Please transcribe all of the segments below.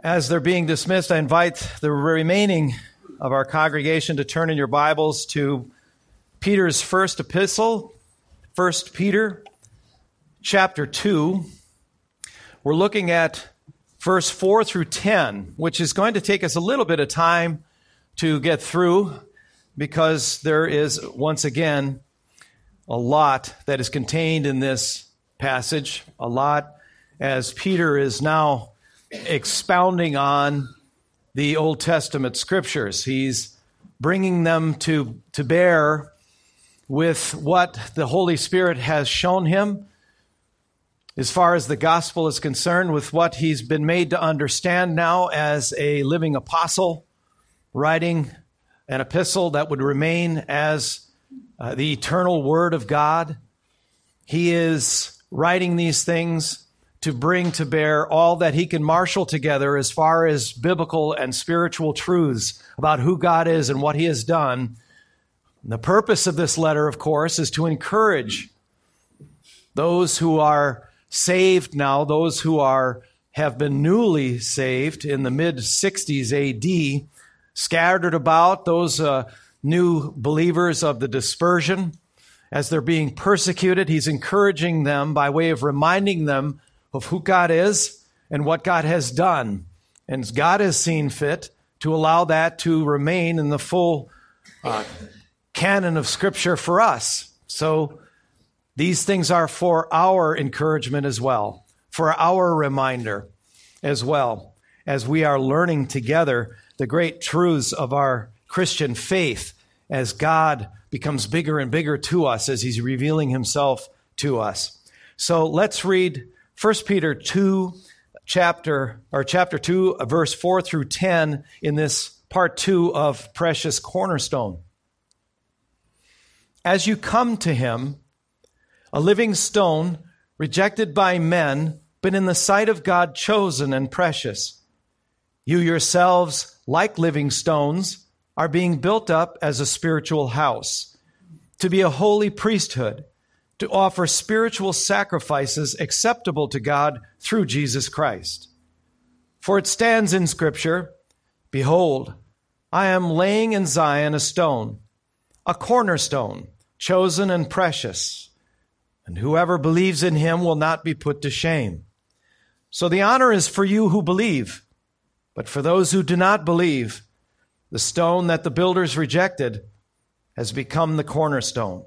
As they're being dismissed, I invite the remaining of our congregation to turn in your Bibles to Peter's first epistle, 1 Peter chapter 2. We're looking at verse 4 through 10, which is going to take us a little bit of time to get through because there is, once again, a lot that is contained in this passage, a lot as Peter is now expounding on the Old Testament scriptures. He's bringing them to bear with what the Holy Spirit has shown him as far as the gospel is concerned, with what he's been made to understand now as a living apostle, writing an epistle that would remain as the eternal word of God. He is writing these things to bring to bear all that he can marshal together as far as biblical and spiritual truths about who God is and what he has done. And the purpose of this letter, of course, is to encourage those who are saved now, those who have been newly saved in the mid-60s AD, scattered about, those new believers of the dispersion. As they're being persecuted, he's encouraging them by way of reminding them of who God is and what God has done. And God has seen fit to allow that to remain in the full canon of Scripture for us. So these things are for our encouragement as well, for our reminder as well, as we are learning together the great truths of our Christian faith as God becomes bigger and bigger to us as he's revealing himself to us. So let's read 1 Peter 2, chapter 2, verse 4 through 10 in this part 2 of Precious Cornerstone. As you come to him, a living stone, rejected by men, but in the sight of God chosen and precious. You yourselves, like living stones, are being built up as a spiritual house, to be a holy priesthood, to offer spiritual sacrifices acceptable to God through Jesus Christ. For it stands in Scripture, "Behold, I am laying in Zion a stone, a cornerstone, chosen and precious, and whoever believes in him will not be put to shame." So the honor is for you who believe, but for those who do not believe, the stone that the builders rejected has become the cornerstone,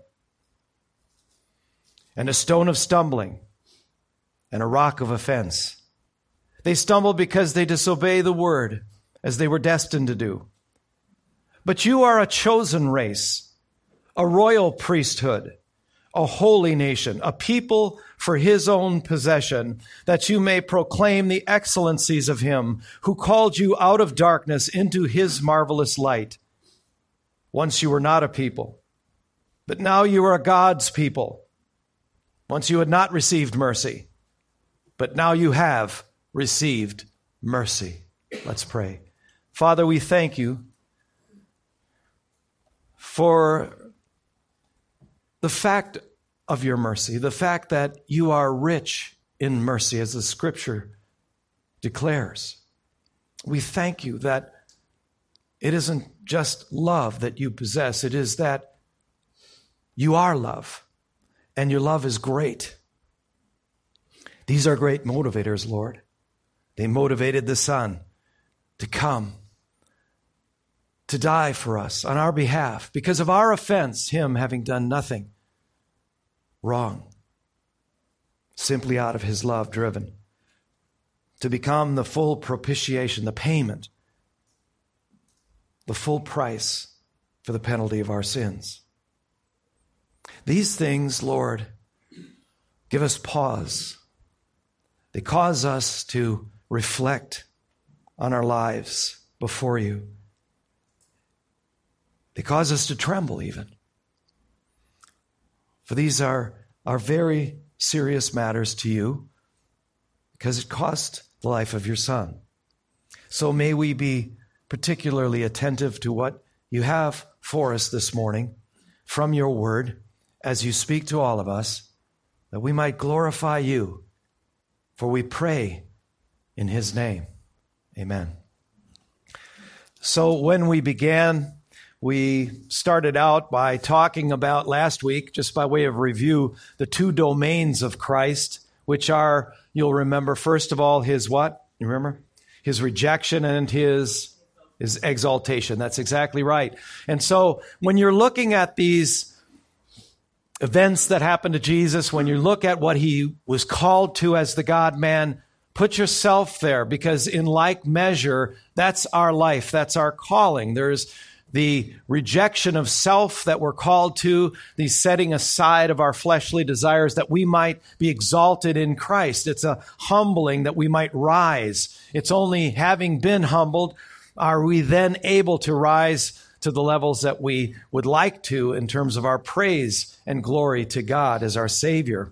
and a stone of stumbling, and a rock of offense. They stumble because they disobey the word, as they were destined to do. But you are a chosen race, a royal priesthood, a holy nation, a people for his own possession, that you may proclaim the excellencies of him who called you out of darkness into his marvelous light. Once you were not a people, but now you are God's people. Once you had not received mercy, but now you have received mercy. Let's pray. Father, we thank you for the fact of your mercy, the fact that you are rich in mercy, as the Scripture declares. We thank you that it isn't just love that you possess, it is that you are love. And your love is great. These are great motivators, Lord. They motivated the Son to come, to die for us on our behalf because of our offense, him having done nothing wrong, simply out of his love driven, to become the full propitiation, the payment, the full price for the penalty of our sins. These things, Lord, give us pause. They cause us to reflect on our lives before you. They cause us to tremble even. For these are very serious matters to you because it cost the life of your Son. So may we be particularly attentive to what you have for us this morning from your word, as you speak to all of us, that we might glorify you. For we pray in his name. Amen. So when we began, we started out by talking about last week, just by way of review, the two domains of Christ, which are, you'll remember, first of all, his what? You remember? His rejection and his exaltation. That's exactly right. And so when you're looking at these events that happened to Jesus, when you look at what he was called to as the God-man, put yourself there, because in like measure, that's our life, that's our calling. There's the rejection of self that we're called to, the setting aside of our fleshly desires that we might be exalted in Christ. It's a humbling that we might rise. It's only having been humbled are we then able to rise to the levels that we would like to in terms of our praise and glory to God as our Savior.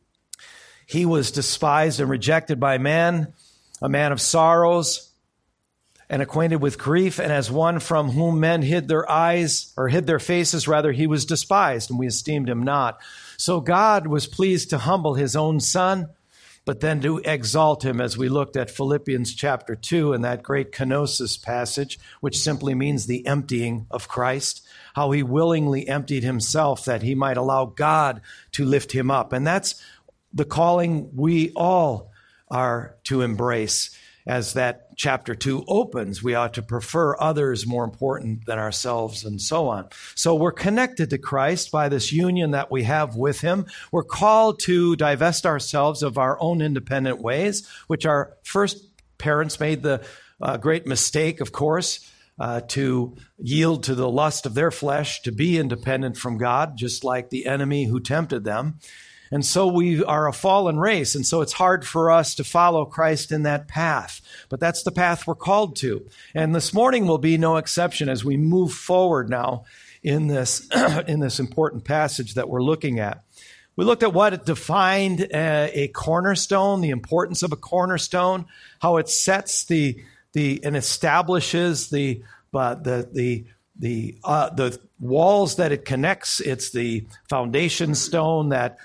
He was despised and rejected by men, a man of sorrows and acquainted with grief, and as one from whom men hid their faces, he was despised, and we esteemed him not. So God was pleased to humble his own Son, but then to exalt him, as we looked at Philippians chapter 2 and that great kenosis passage, which simply means the emptying of Christ, how he willingly emptied himself that he might allow God to lift him up. And that's the calling we all are to embrace. As that chapter 2 opens, we ought to prefer others more important than ourselves, and so on. So we're connected to Christ by this union that we have with him. We're called to divest ourselves of our own independent ways, which our first parents made the great mistake, of course, to yield to the lust of their flesh, to be independent from God, just like the enemy who tempted them. And so we are a fallen race, and so it's hard for us to follow Christ in that path. But that's the path we're called to. And this morning will be no exception as we move forward now in this important passage that we're looking at. We looked at what it defined a cornerstone, the importance of a cornerstone, how it sets and establishes the walls that it connects. It's the foundation stone that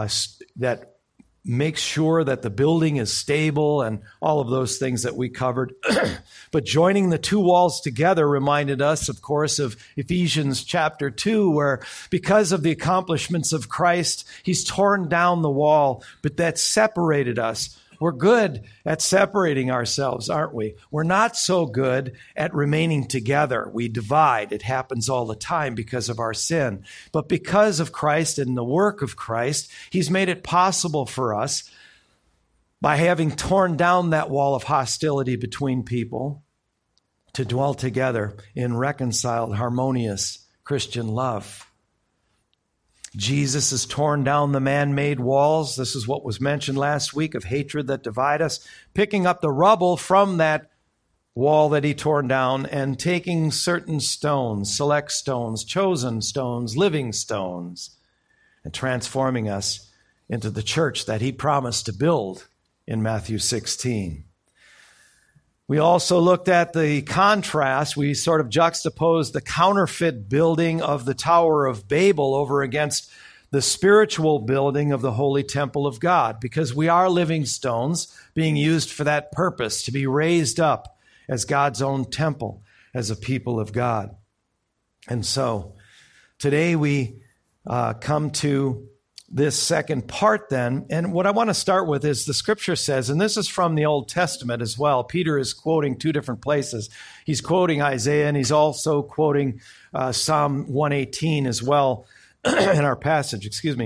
makes sure that the building is stable and all of those things that we covered. But joining the two walls together reminded us, of course, of Ephesians chapter 2, where because of the accomplishments of Christ, he's torn down the wall, but that separated us. We're good at separating ourselves, aren't we? We're not so good at remaining together. We divide. It happens all the time because of our sin. But because of Christ and the work of Christ, he's made it possible for us, by having torn down that wall of hostility between people, to dwell together in reconciled, harmonious Christian love. Jesus has torn down the man-made walls. This is what was mentioned last week of hatred that divide us, picking up the rubble from that wall that he torn down and taking certain stones, select stones, chosen stones, living stones, and transforming us into the church that he promised to build in Matthew 16. We also looked at the contrast. We sort of juxtaposed the counterfeit building of the Tower of Babel over against the spiritual building of the Holy Temple of God, because we are living stones being used for that purpose, to be raised up as God's own temple, as a people of God. And so today we come to this second part then. And what I want to start with is the scripture says, and this is from the Old Testament as well. Peter is quoting two different places. He's quoting Isaiah, and he's also quoting Psalm 118 as well in our passage,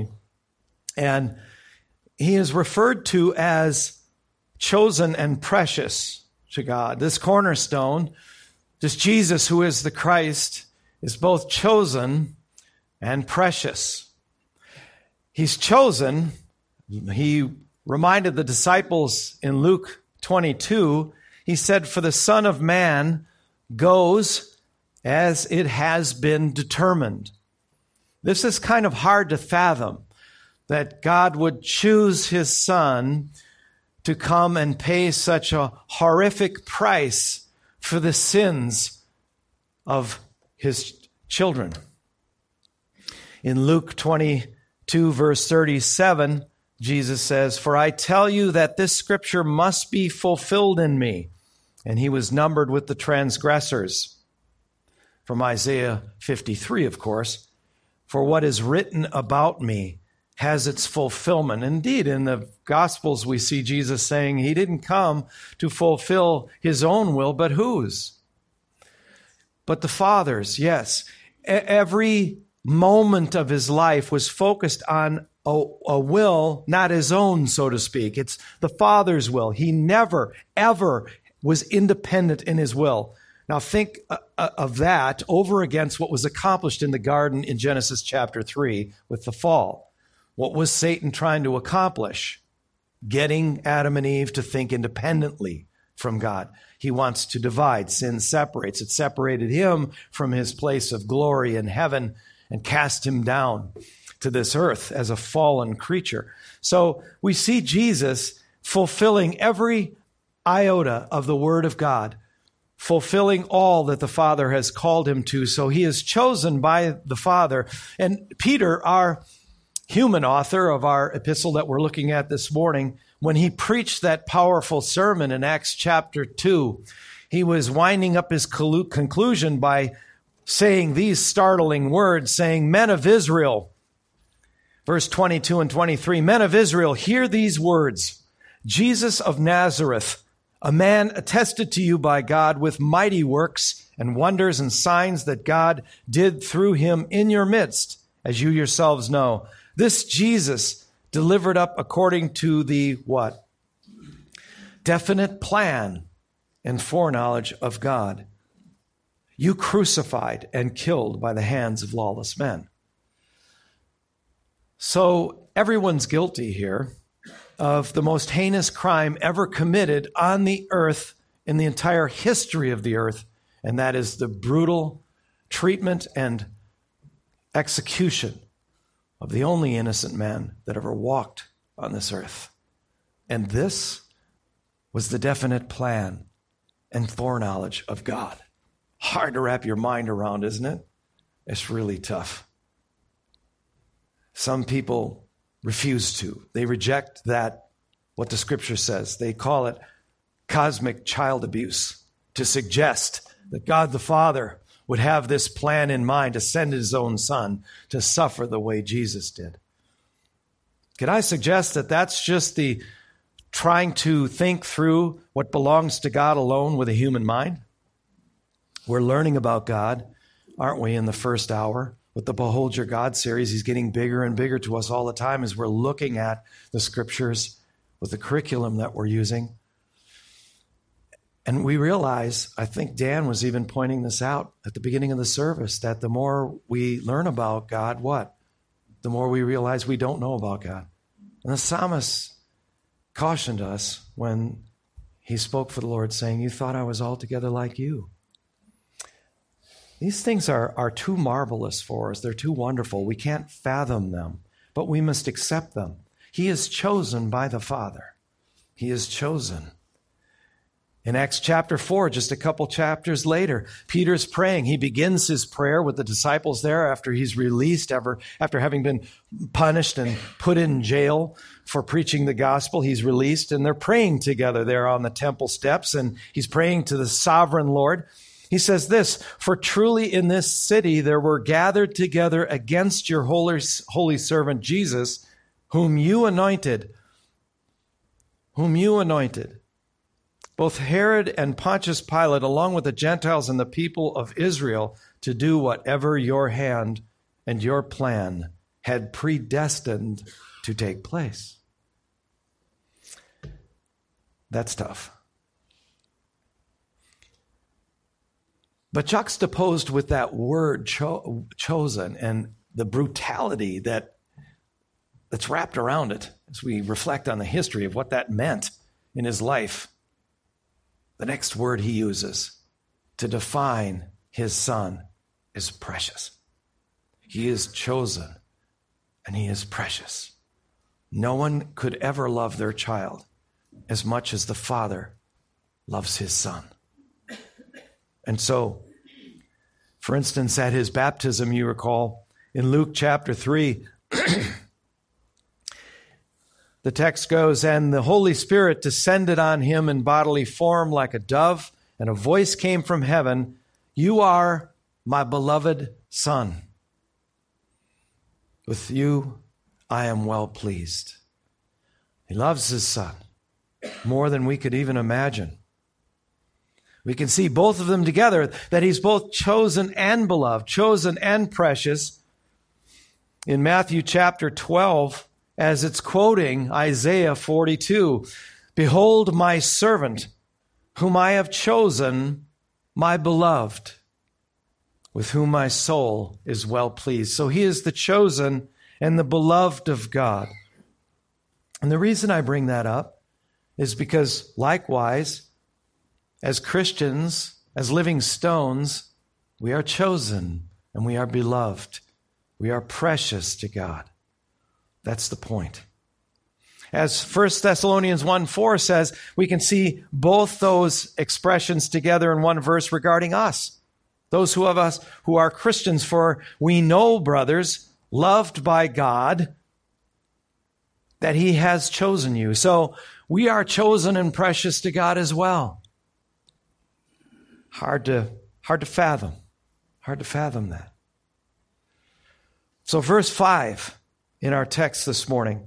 And he is referred to as chosen and precious to God. This cornerstone, this Jesus who is the Christ, is both chosen and precious. He's chosen. He reminded the disciples in Luke 22, he said, "For the Son of Man goes as it has been determined." This is kind of hard to fathom, that God would choose his Son to come and pay such a horrific price for the sins of his children. In Luke 22, verse 37, Jesus says, "For I tell you that this scripture must be fulfilled in me." and he was numbered with the transgressors. From Isaiah 53, of course. For what is written about me has its fulfillment. Indeed, in the Gospels, we see Jesus saying he didn't come to fulfill his own will, but whose? But the Father's, yes. Every moment of his life was focused on a will, not his own, so to speak. It's the Father's will. He never, ever was independent in his will. Now think of that over against what was accomplished in the garden in Genesis chapter 3 with the fall. What was Satan trying to accomplish? Getting Adam and Eve to think independently from God. He wants to divide. Sin separates. It separated him from his place of glory in heaven and cast him down to this earth as a fallen creature. So we see Jesus fulfilling every iota of the Word of God, fulfilling all that the Father has called him to. So he is chosen by the Father. And Peter, our human author of our epistle that we're looking at this morning, when he preached that powerful sermon in Acts chapter 2, he was winding up his conclusion by saying these startling words, saying, Men of Israel, verse 22 and 23, Men of Israel, hear these words. Jesus of Nazareth, a man attested to you by God with mighty works and wonders and signs that God did through him in your midst, as you yourselves know. This Jesus delivered up according to the what? Definite plan and foreknowledge of God. You crucified and killed by the hands of lawless men. So everyone's guilty here of the most heinous crime ever committed on the earth in the entire history of the earth, and that is the brutal treatment and execution of the only innocent man that ever walked on this earth. And this was the definite plan and foreknowledge of God. Hard to wrap your mind around, isn't it? It's really tough. Some people refuse to. They reject that, what the Scripture says. They call it cosmic child abuse, to suggest that God the Father would have this plan in mind to send his own Son to suffer the way Jesus did. Can I suggest that that's just the trying to think through what belongs to God alone with a human mind? We're learning about God, aren't we, in the first hour? With the Behold Your God series, he's getting bigger and bigger to us all the time as we're looking at the Scriptures with the curriculum that we're using. And we realize, I think Dan was even pointing this out at the beginning of the service, that the more we learn about God, what? The more we realize we don't know about God. And the psalmist cautioned us when he spoke for the Lord, saying, you thought I was altogether like you. These things are too marvelous for us. They're too wonderful. We can't fathom them, but we must accept them. He is chosen by the Father. He is chosen. In Acts chapter 4, just a couple chapters later, Peter's praying. He begins his prayer with the disciples there after he's released, after having been punished and put in jail for preaching the gospel. He's released, and they're praying together there on the temple steps, and he's praying to the sovereign Lord. He says this, for truly in this city there were gathered together against your holy servant Jesus, whom you anointed. Both Herod and Pontius Pilate, along with the Gentiles and the people of Israel, to do whatever your hand and your plan had predestined to take place. That's tough. But juxtaposed with that word chosen and the brutality that's wrapped around it, as we reflect on the history of what that meant in his life, the next word he uses to define his Son is precious. He is chosen and he is precious. No one could ever love their child as much as the Father loves his Son. And so, for instance, at his baptism, you recall, in Luke chapter 3, the text goes, and the Holy Spirit descended on him in bodily form like a dove, and a voice came from heaven, "You are my beloved Son. With you I am well pleased." He loves his Son more than we could even imagine. We can see both of them together, that he's both chosen and beloved, chosen and precious. In Matthew chapter 12, as it's quoting Isaiah 42, "Behold my servant, whom I have chosen, my beloved, with whom my soul is well pleased." So he is the chosen and the beloved of God. And the reason I bring that up is because, likewise, as Christians, as living stones, we are chosen and we are beloved. We are precious to God. That's the point. As 1 Thessalonians 1:4 says, we can see both those expressions together in one verse regarding us. Those of us who are Christians, "For we know, brothers, loved by God, that he has chosen you." So we are chosen and precious to God as well. Hard to fathom. Hard to fathom that. So verse 5 in our text this morning,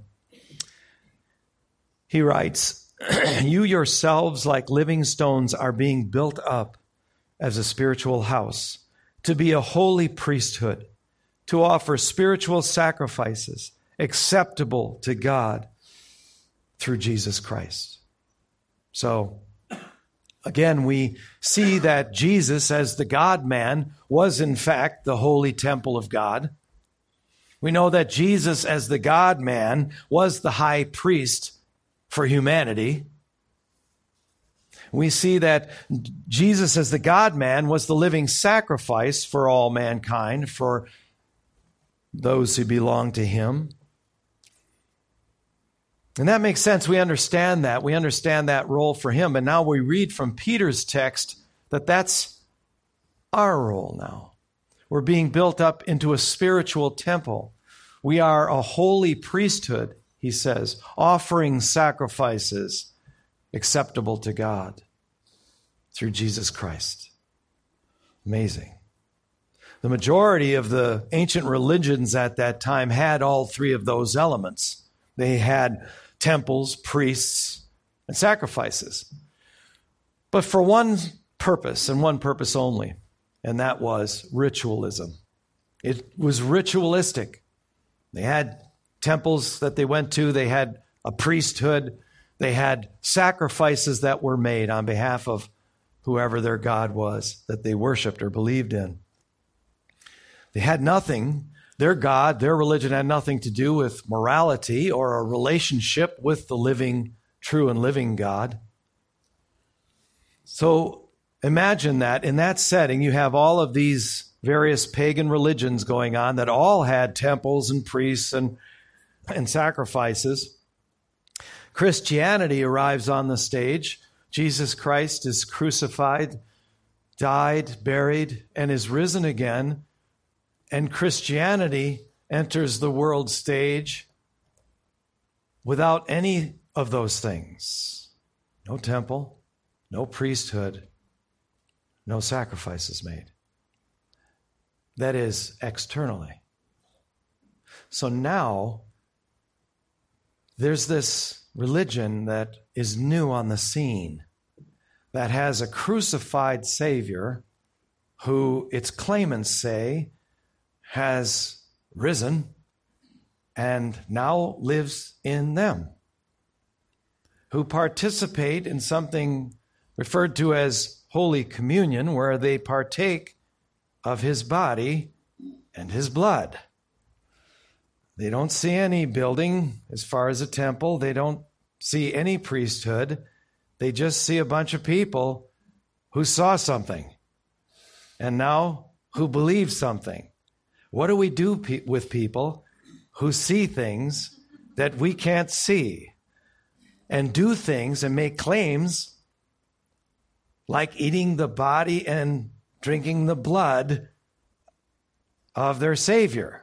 he writes, "You yourselves, like living stones, are being built up as a spiritual house, to be a holy priesthood, to offer spiritual sacrifices acceptable to God through Jesus Christ." So, again, we see that Jesus, as the God-man, was in fact the holy temple of God. We know that Jesus, as the God-man, was the high priest for humanity. We see that Jesus, as the God-man, was the living sacrifice for all mankind, for those who belong to him. And that makes sense. We understand that. We understand that role for him. But now we read from Peter's text that that's our role now. We're being built up into a spiritual temple. We are a holy priesthood, he says, offering sacrifices acceptable to God through Jesus Christ. Amazing. The majority of the ancient religions at that time had all three of those elements. They had temples, priests, and sacrifices. But for one purpose, and one purpose only, and that was ritualism. It was ritualistic. They had temples that they went to. They had a priesthood. They had sacrifices that were made on behalf of whoever their God was that they worshiped or believed in. They had nothing. Their God, their religion had nothing to do with morality or a relationship with the living, true and living God. So imagine that in that setting, you have all of these various pagan religions going on that all had temples and priests and sacrifices. Christianity arrives on the stage. Jesus Christ is crucified, died, buried, and is risen again. And Christianity enters the world stage without any of those things. No temple, no priesthood, no sacrifices made. That is, externally. So now, there's this religion that is new on the scene, that has a crucified Savior who its claimants say has risen and now lives in them, who participate in something referred to as Holy Communion, where they partake of his body and his blood. They don't see any building as far as a temple. They don't see any priesthood. They just see a bunch of people who saw something and now who believe something. What do we do with people who see things that we can't see and do things and make claims like eating the body and drinking the blood of their Savior?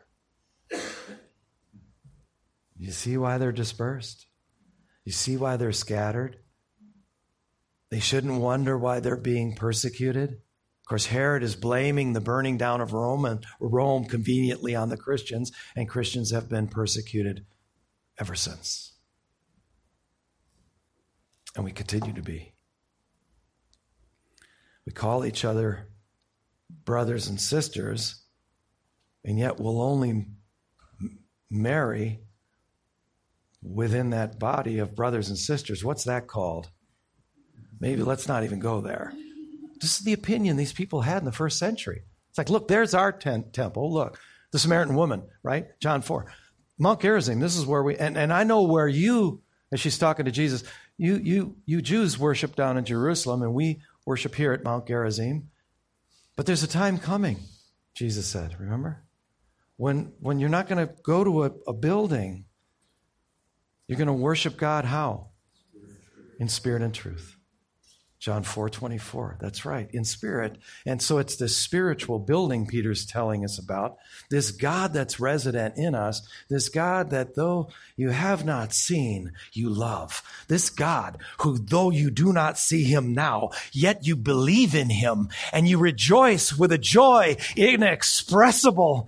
You see why they're dispersed? You see why they're scattered? They shouldn't wonder why they're being persecuted. Of course, Herod is blaming the burning down of Rome conveniently on the Christians, and Christians have been persecuted ever since. And we continue to be. We call each other brothers and sisters, and yet we'll only marry within that body of brothers and sisters. What's that called? Maybe let's not even go there. This is the opinion these people had in the first century. It's like, look, there's our temple. Look, the Samaritan woman, right? John 4. Mount Gerizim, this is where we, and I know where you, as she's talking to Jesus, you Jews worship down in Jerusalem, and we worship here at Mount Gerizim. But there's a time coming, Jesus said, remember? When you're not going to go to a building, you're going to worship God how? In spirit and truth. John 4:24. That's right, in spirit. And so it's this spiritual building Peter's telling us about. This God that's resident in us. This God that though you have not seen, you love. This God who though you do not see him now, yet you believe in him and you rejoice with a joy inexpressible.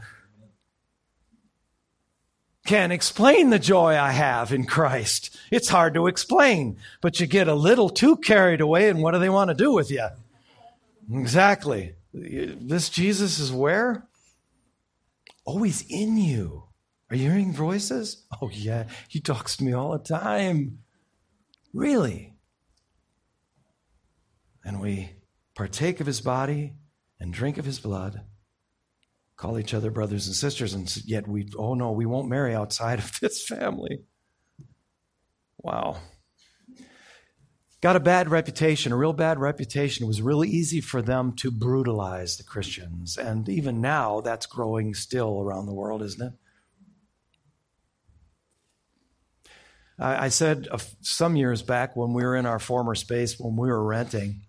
Can't explain the joy I have in Christ. It's hard to explain, but you get a little too carried away, and what do they want to do with you? Exactly. This Jesus is where? Oh, he's in you. Are you hearing voices? Oh, yeah. He talks to me all the time. Really? And we partake of his body and drink of his blood. Call each other brothers and sisters, and yet we won't marry outside of this family. Wow. Got a bad reputation, a real bad reputation. It was really easy for them to brutalize the Christians. And even now, that's growing still around the world, isn't it? I said some years back when we were in our former space, when we were renting,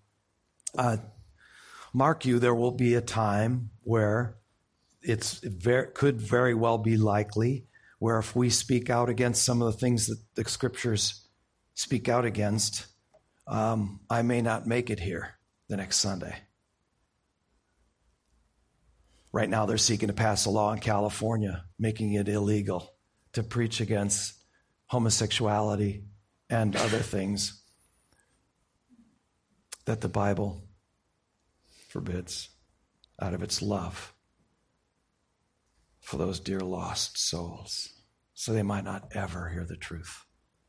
mark you, there will be a time where could very well be likely where if we speak out against some of the things that the scriptures speak out against, I may not make it here the next Sunday. Right now they're seeking to pass a law in California making it illegal to preach against homosexuality and other things that the Bible forbids out of its love for those dear lost souls, so they might not ever hear the truth.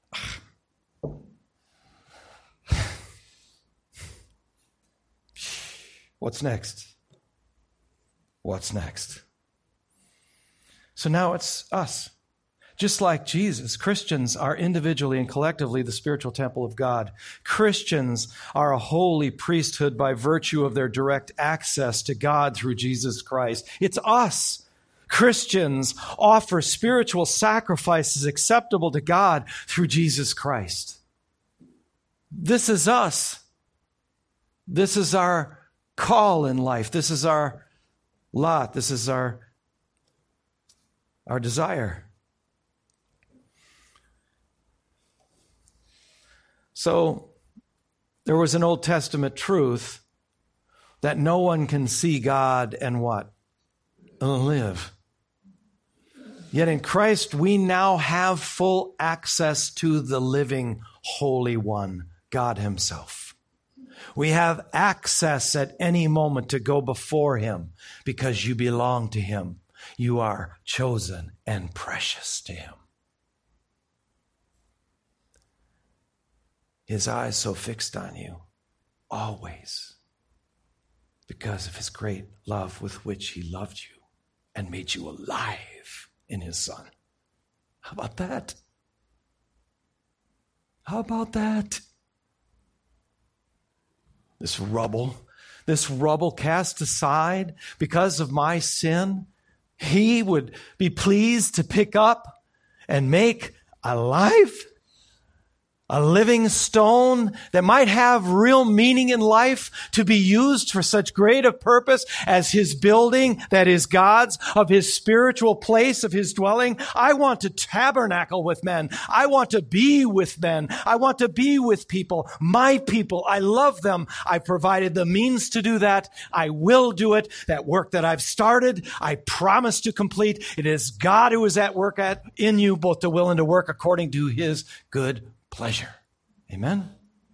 What's next? What's next? So now it's us. Just like Jesus, Christians are individually and collectively the spiritual temple of God. Christians are a holy priesthood by virtue of their direct access to God through Jesus Christ. It's us. Christians offer spiritual sacrifices acceptable to God through Jesus Christ. This is us. This is our call in life. This is our lot. This is our desire. So there was an Old Testament truth that no one can see God and what? Live. Yet in Christ, we now have full access to the living Holy One, God himself. We have access at any moment to go before him because you belong to him. You are chosen and precious to him. His eyes so fixed on you, always, because of his great love with which he loved you and made you alive in his Son. How about that? How about that? This rubble cast aside because of my sin, he would be pleased to pick up and make alive. A living stone that might have real meaning in life to be used for such great a purpose as his building that is God's, of his spiritual place, of his dwelling. I want to tabernacle with men. I want to be with men. I want to be with people, my people. I love them. I provided the means to do that. I will do it. That work that I've started, I promise to complete. It is God who is at work in you, both to will and to work according to his good pleasure. Amen?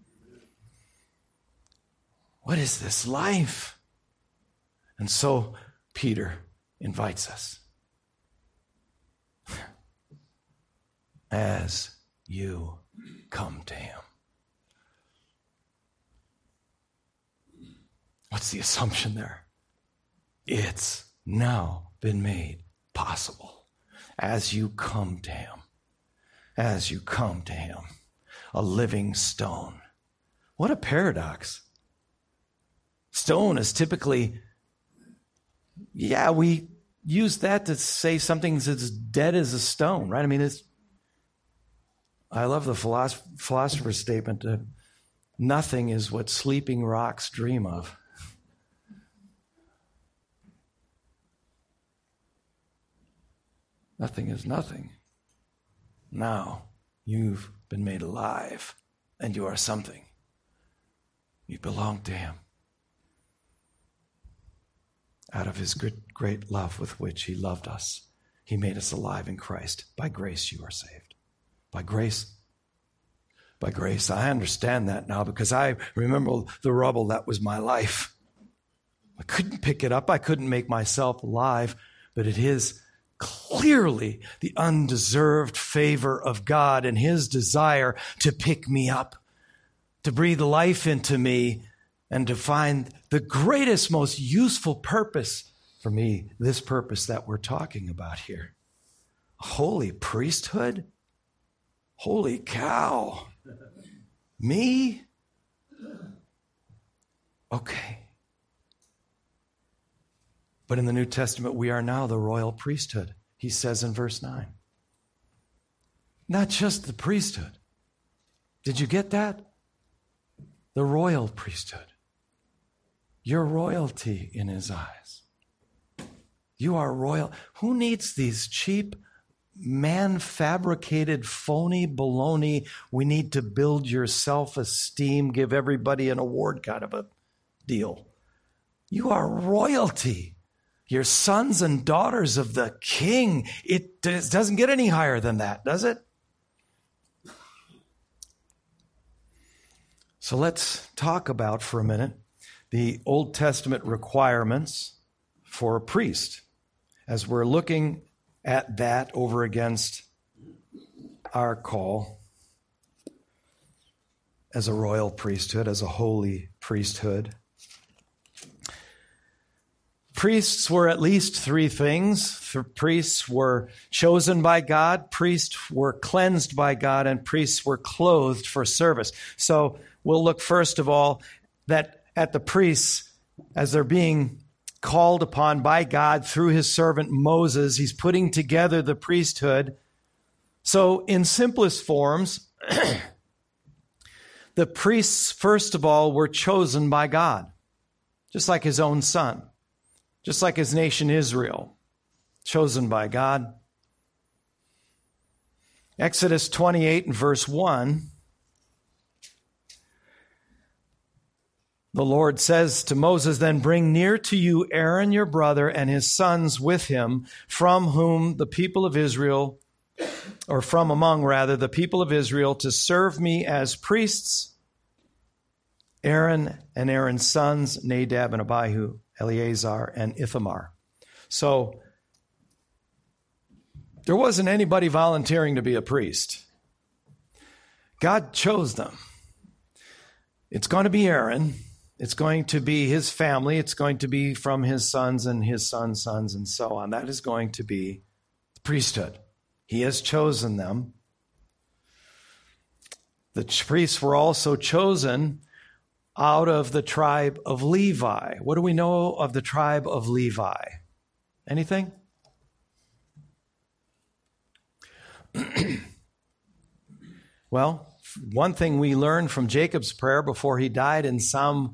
What is this life? And so Peter invites us. As you come to him. What's the assumption there? It's now been made possible. As you come to him. As you come to him. A living stone. What a paradox. Stone is typically, we use that to say something's as dead as a stone, right? I mean, I love the philosopher's statement that nothing is what sleeping rocks dream of. Nothing is nothing. Now you've been made alive, and you are something. You belong to him. Out of his great love with which he loved us, he made us alive in Christ. By grace you are saved. By grace. By grace. I understand that now because I remember the rubble that was my life. I couldn't pick it up. I couldn't make myself alive, but it is clearly the undeserved favor of God and his desire to pick me up, to breathe life into me, and to find the greatest, most useful purpose for me, this purpose that we're talking about here. Holy priesthood? Holy cow. Me? Okay. But in the New Testament, we are now the royal priesthood, he says in verse 9. Not just the priesthood. Did you get that? The royal priesthood. You're royalty in his eyes. You are royal. Who needs these cheap, man-fabricated, phony baloney, we need to build your self-esteem, give everybody an award kind of a deal? You are royalty. You're sons and daughters of the King. It doesn't get any higher than that, does it? So let's talk about for a minute the Old Testament requirements for a priest as we're looking at that over against our call as a royal priesthood, as a holy priesthood. Priests were at least three things. Priests were chosen by God, priests were cleansed by God, and priests were clothed for service. So we'll look first of all at the priests as they're being called upon by God through his servant Moses. He's putting together the priesthood. So in simplest forms, the priests, first of all, were chosen by God, just like his own son. Just like his nation Israel, chosen by God. Exodus 28 and verse 1, the Lord says to Moses, "Then bring near to you Aaron your brother and his sons with him, from whom the people of Israel, or from among rather, the people of Israel, to serve me as priests, Aaron and Aaron's sons, Nadab and Abihu, Eleazar and Ithamar." So there wasn't anybody volunteering to be a priest. God chose them. It's going to be Aaron. It's going to be his family. It's going to be from his sons and his sons' sons and so on. That is going to be the priesthood. He has chosen them. The priests were also chosen out of the tribe of Levi. What do we know of the tribe of Levi? Anything? Well, one thing we learned from Jacob's prayer before he died in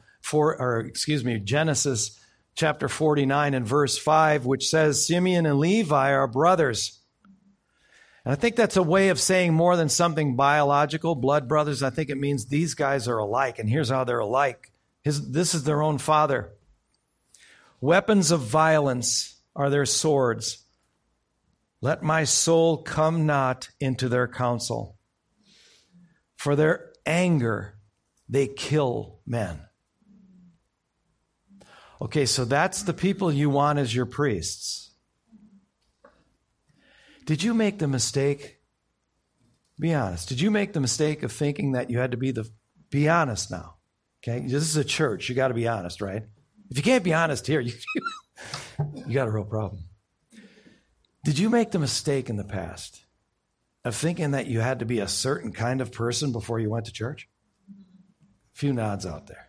Genesis chapter 49 and verse 5, which says, Simeon and Levi are brothers. And I think that's a way of saying more than something biological, blood brothers. I think it means these guys are alike, and here's how they're alike. This is their own father. Weapons of violence are their swords. Let my soul come not into their counsel. For their anger, they kill men. Okay, so that's the people you want as your priests. Did you make the mistake? Be honest. Did you make the mistake of thinking that you had to be honest now? Okay, this is a church. You got to be honest, right? If you can't be honest here, you got a real problem. Did you make the mistake in the past of thinking that you had to be a certain kind of person before you went to church? A few nods out there.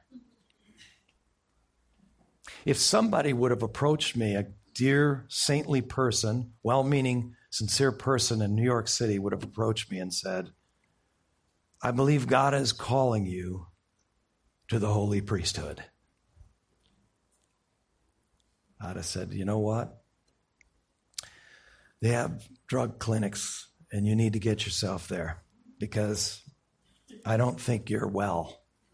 If somebody would have approached me, a dear, saintly person, well-meaning, sincere person in New York City would have approached me and said, I believe God is calling you to the holy priesthood. I'd have said, you know what? They have drug clinics, and you need to get yourself there because I don't think you're well.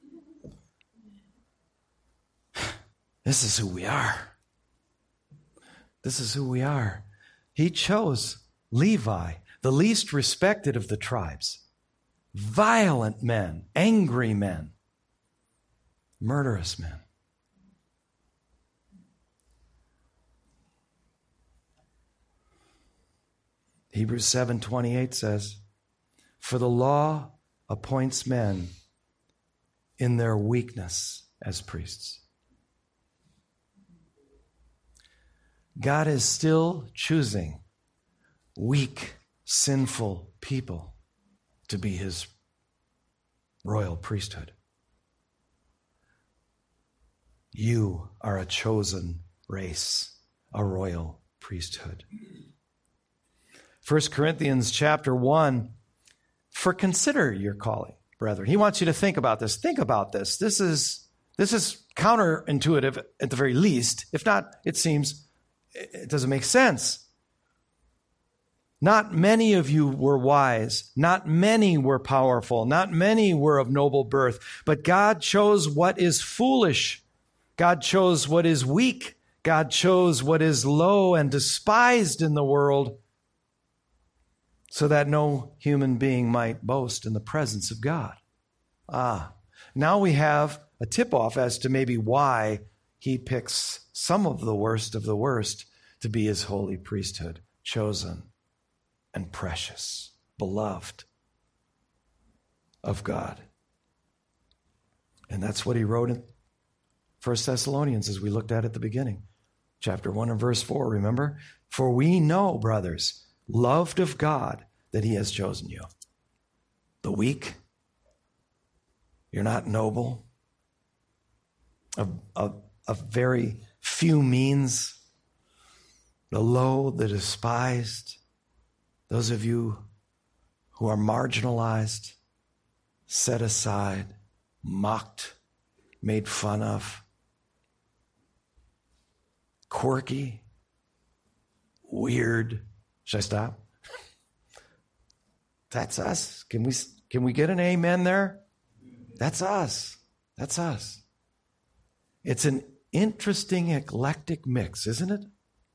This is who we are. This is who we are. He chose Levi, the least respected of the tribes. Violent men, angry men, murderous men. Hebrews 7:28 says, for the law appoints men in their weakness as priests. God is still choosing weak, sinful people to be his royal priesthood. You are a chosen race, a royal priesthood. 1 Corinthians chapter 1, for consider your calling, brethren. He wants you to think about this. Think about this. This is counterintuitive at the very least. If not, it seems it doesn't make sense. Not many of you were wise. Not many were powerful. Not many were of noble birth. But God chose what is foolish. God chose what is weak. God chose what is low and despised in the world, so that no human being might boast in the presence of God. Now we have a tip-off as to maybe why he picks some of the worst to be his holy priesthood, chosen and precious, beloved of God. And that's what he wrote in 1 Thessalonians, as we looked at the beginning. Chapter 1 and verse 4, remember? For we know, brothers, loved of God, that he has chosen you. The weak, you're not noble, of very few means, the low, the despised, those of you who are marginalized, set aside, mocked, made fun of, quirky, weird. Should I stop? That's us. Can we get an amen there? That's us. That's us. It's an interesting, eclectic mix, isn't it?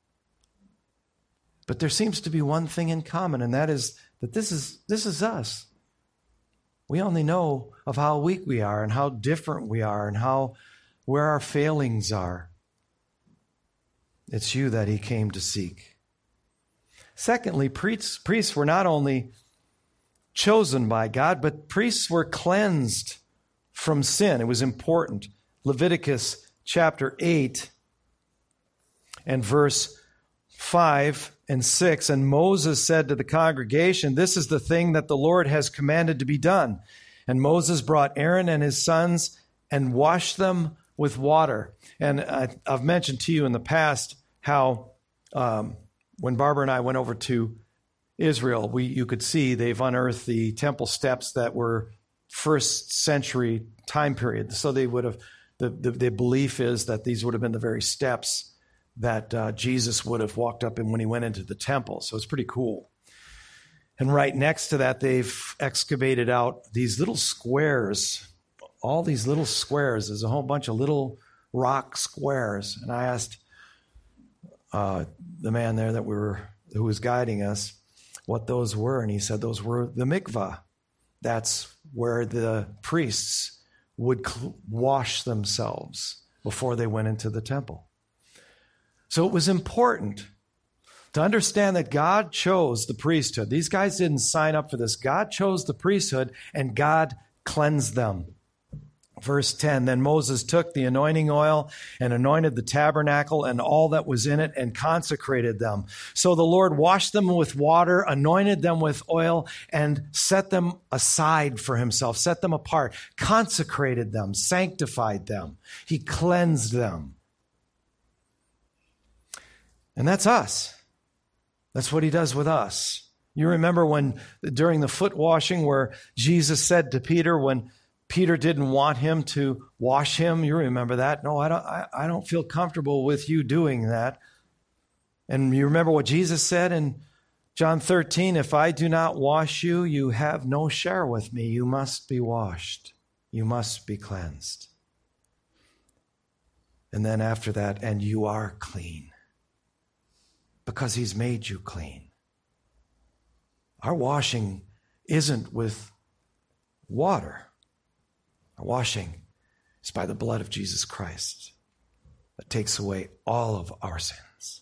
But there seems to be one thing in common, and that is that this is us. We only know of how weak we are and how different we are and where our failings are. It's you that he came to seek. Secondly, priests were not only chosen by God, but priests were cleansed from sin. It was important. Leviticus chapter 8 and verse 5 and 6, and Moses said to the congregation, this is the thing that the Lord has commanded to be done. And Moses brought Aaron and his sons and washed them with water. And I've mentioned to you in the past how when Barbara and I went over to Israel, you could see they've unearthed the temple steps that were first century time period. So they would have, the belief is that these would have been the very steps that Jesus would have walked up in when he went into the temple. So it's pretty cool. And right next to that, they've excavated out these little squares, all these little squares. There's a whole bunch of little rock squares. And I asked the man there who was guiding us what those were. And he said those were the mikvah. That's where the priests would wash themselves before they went into the temple. So it was important to understand that God chose the priesthood. These guys didn't sign up for this. God chose the priesthood, and God cleansed them. Verse 10, then Moses took the anointing oil and anointed the tabernacle and all that was in it and consecrated them. So the Lord washed them with water, anointed them with oil, and set them aside for himself, set them apart, consecrated them, sanctified them. He cleansed them. And that's us. That's what he does with us. You remember when during the foot washing where Jesus said to Peter when Peter didn't want him to wash him. You remember that? No, I don't feel comfortable with you doing that. And you remember what Jesus said in John 13, if I do not wash you, you have no share with me. You must be washed. You must be cleansed. And then after that, and you are clean because he's made you clean. Our washing isn't with water. Our washing is by the blood of Jesus Christ that takes away all of our sins.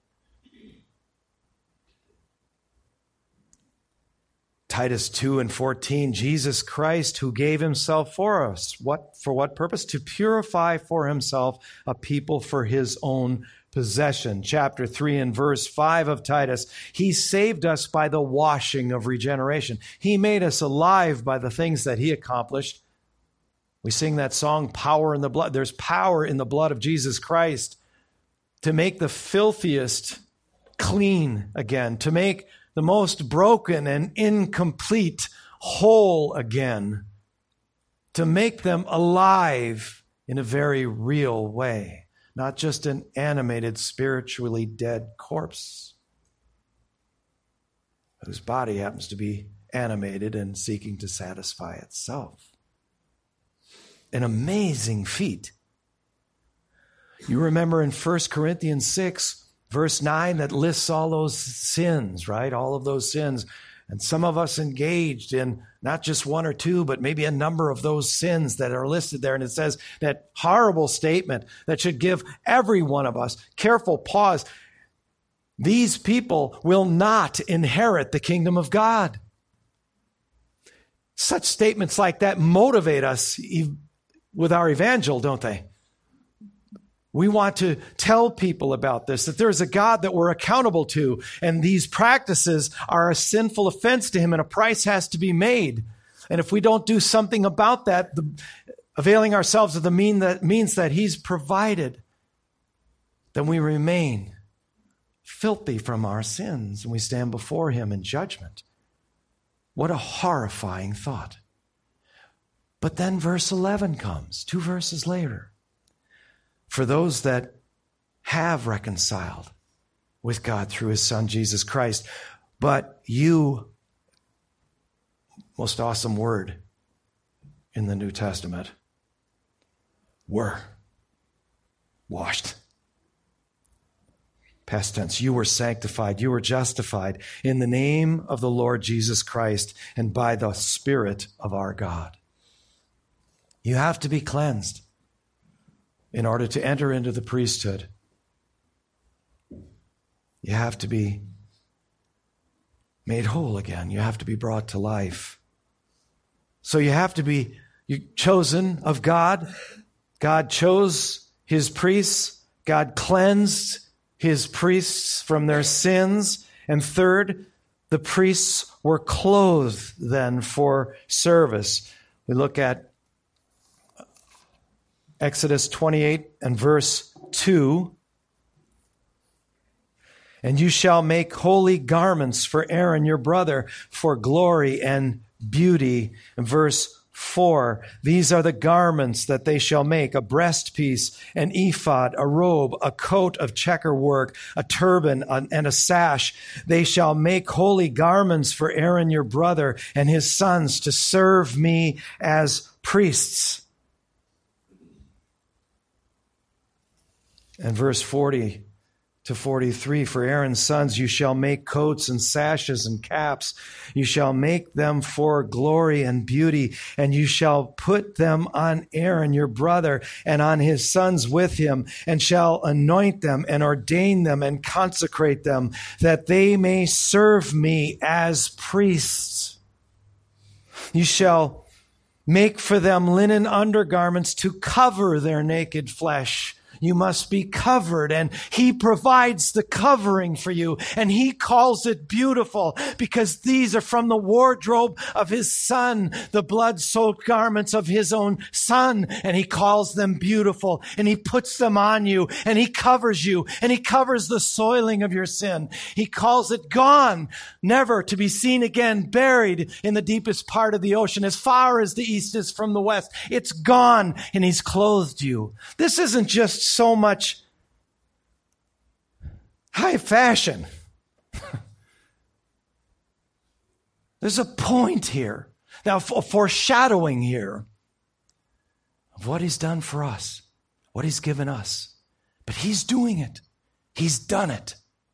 Titus 2:14, Jesus Christ who gave himself for us. For what purpose? To purify for himself a people for his own possession. Chapter 3 and verse 5 of Titus, he saved us by the washing of regeneration. He made us alive by the things that he accomplished. We sing that song, Power in the Blood. There's power in the blood of Jesus Christ to make the filthiest clean again, to make the most broken and incomplete whole again, to make them alive in a very real way, not just an animated, spiritually dead corpse whose body happens to be animated and seeking to satisfy itself. An amazing feat. You remember in 1 Corinthians 6, verse 9, that lists all those sins, right? All of those sins. And some of us engaged in not just one or two, but maybe a number of those sins that are listed there. And it says that horrible statement that should give every one of us careful pause. These people will not inherit the kingdom of God. Such statements like that motivate us with our evangel, don't they? We want to tell people about this, that there's a God that we're accountable to, and these practices are a sinful offense to him, and a price has to be made. And if we don't do something about that, availing ourselves of the means that he's provided, then we remain filthy from our sins, and we stand before him in judgment. What a horrifying thought. But then verse 11 comes, 2 verses later. For those that have reconciled with God through his Son, Jesus Christ. But you, most awesome word in the New Testament, were washed. Past tense, you were sanctified, you were justified in the name of the Lord Jesus Christ and by the Spirit of our God. You have to be cleansed in order to enter into the priesthood. You have to be made whole again. You have to be brought to life. So you have to be chosen of God. God chose his priests. God cleansed his priests from their sins. And third, the priests were clothed then for service. We look at Exodus 28 and verse 2. And you shall make holy garments for Aaron your brother for glory and beauty. And verse 4. These are the garments that they shall make: a breastpiece, an ephod, a robe, a coat of checker work, a turban, and a sash. They shall make holy garments for Aaron your brother and his sons to serve me as priests. And verse 40 to 43, for Aaron's sons you shall make coats and sashes and caps. You shall make them for glory and beauty, and you shall put them on Aaron your brother and on his sons with him, and shall anoint them and ordain them and consecrate them, that they may serve me as priests. You shall make for them linen undergarments to cover their naked flesh. You must be covered, and he provides the covering for you, and he calls it beautiful because these are from the wardrobe of his son, the blood-soaked garments of his own son, and he calls them beautiful, and he puts them on you, and he covers you, and he covers the soiling of your sin. He calls it gone, never to be seen again, buried in the deepest part of the ocean, as far as the east is from the west. It's gone, and he's clothed you. This isn't just so much high fashion. There's a point here. Now, a foreshadowing here of what he's done for us, what he's given us. But he's doing it. He's done it.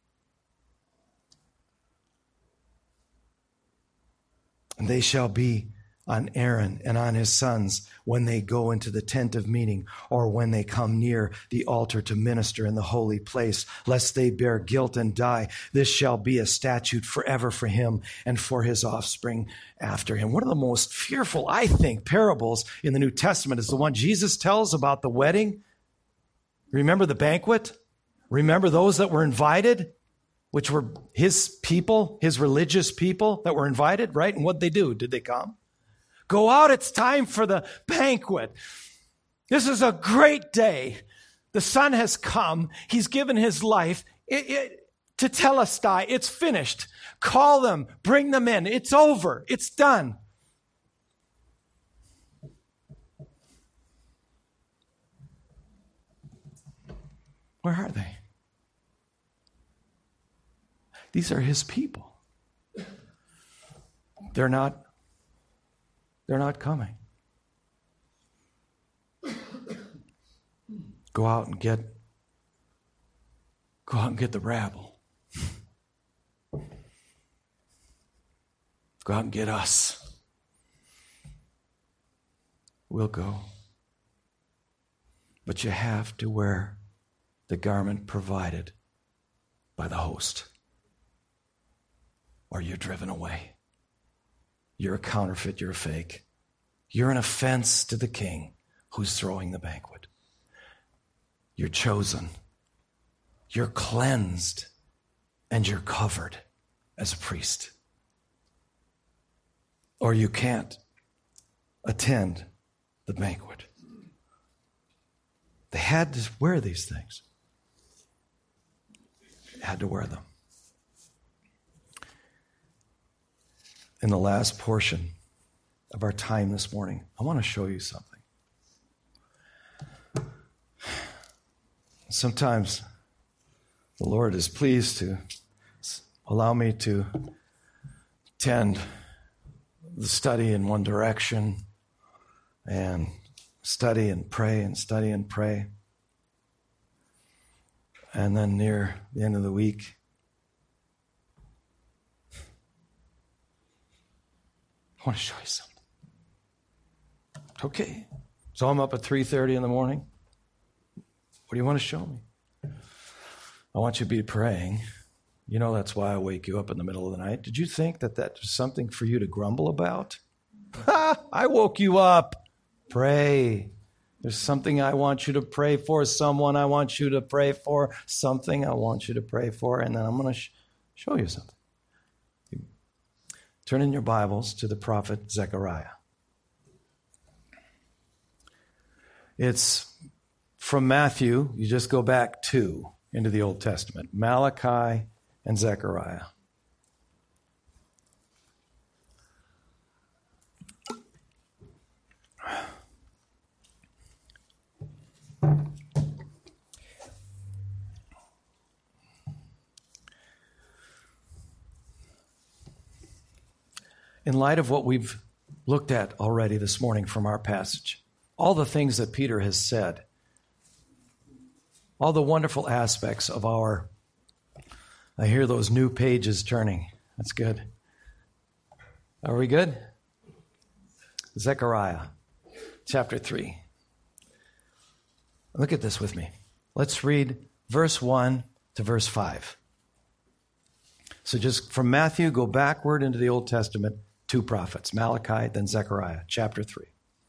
And they shall be on Aaron and on his sons when they go into the tent of meeting, or when they come near the altar to minister in the holy place, lest they bear guilt and die. This shall be a statute forever for him and for his offspring after him. One of the most fearful, I think, parables in the New Testament is the one Jesus tells about the wedding. Remember the banquet? Remember those that were invited, which were his people, his religious people that were invited, right? And what'd they do? Did they come? Go out, it's time for the banquet. This is a great day. The Son has come. He's given his life. Tetelestai, it's finished. Call them, bring them in. It's over. It's done. Where are they? These are his people. They're not coming. Go out and get the rabble. Go out and get us. We'll go. But you have to wear the garment provided by the host, or you're driven away. You're a counterfeit, you're a fake. You're an offense to the king who's throwing the banquet. You're chosen. You're cleansed, and you're covered as a priest. Or you can't attend the banquet. They had to wear these things. They had to wear them. In the last portion of our time this morning, I want to show you something. Sometimes the Lord is pleased to allow me to tend the study in one direction and study and pray and study and pray. And then near the end of the week, I want to show you something. Okay. So I'm up at 3:30 in the morning. What do you want to show me? I want you to be praying. You know that's why I wake you up in the middle of the night. Did you think that was something for you to grumble about? I woke you up. Pray. There's something I want you to pray for, someone I want you to pray for, something I want you to pray for, and then I'm going to show you something. Turn in your Bibles to the prophet Zechariah. It's from Matthew. You just go back 2 into the Old Testament. Malachi and Zechariah. in light of what we've looked at already this morning from our passage, all the things that Peter has said, all the wonderful aspects of our, I hear those new pages turning. That's good. Are we good? Zechariah chapter 3. Look at this with me. Let's read verse 1 to verse 5. So just from Matthew, go backward into the Old Testament, 2 prophets, Malachi, then Zechariah, chapter 3.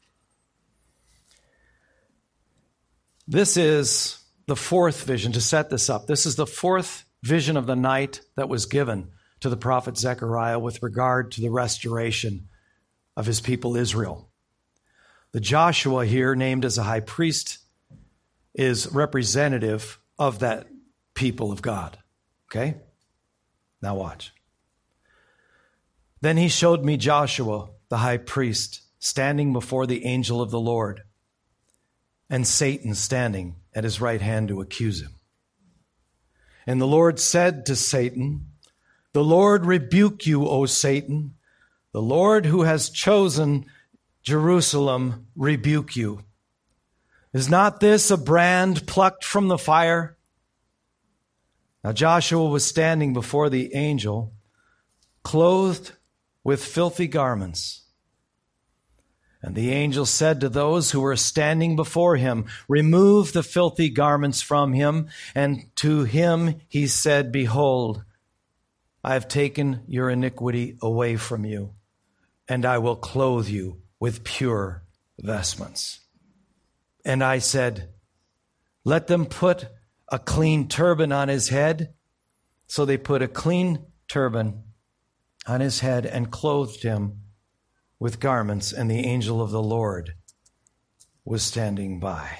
This is the fourth vision, to set this up. This is the fourth vision of the night that was given to the prophet Zechariah with regard to the restoration of his people Israel. The Joshua here, named as a high priest, is representative of that people of God. Okay? Now watch. Then he showed me Joshua, the high priest, standing before the angel of the Lord, and Satan standing at his right hand to accuse him. And the Lord said to Satan, "The Lord rebuke you, O Satan. The Lord who has chosen Jerusalem rebuke you. Is not this a brand plucked from the fire?" Now Joshua was standing before the angel, clothed with filthy garments. And the angel said to those who were standing before him, "Remove the filthy garments from him." And to him he said, "Behold, I have taken your iniquity away from you, and I will clothe you with pure vestments." And I said, "Let them put a clean turban on his head." So they put a clean turban on his head and clothed him with garments, and the angel of the Lord was standing by.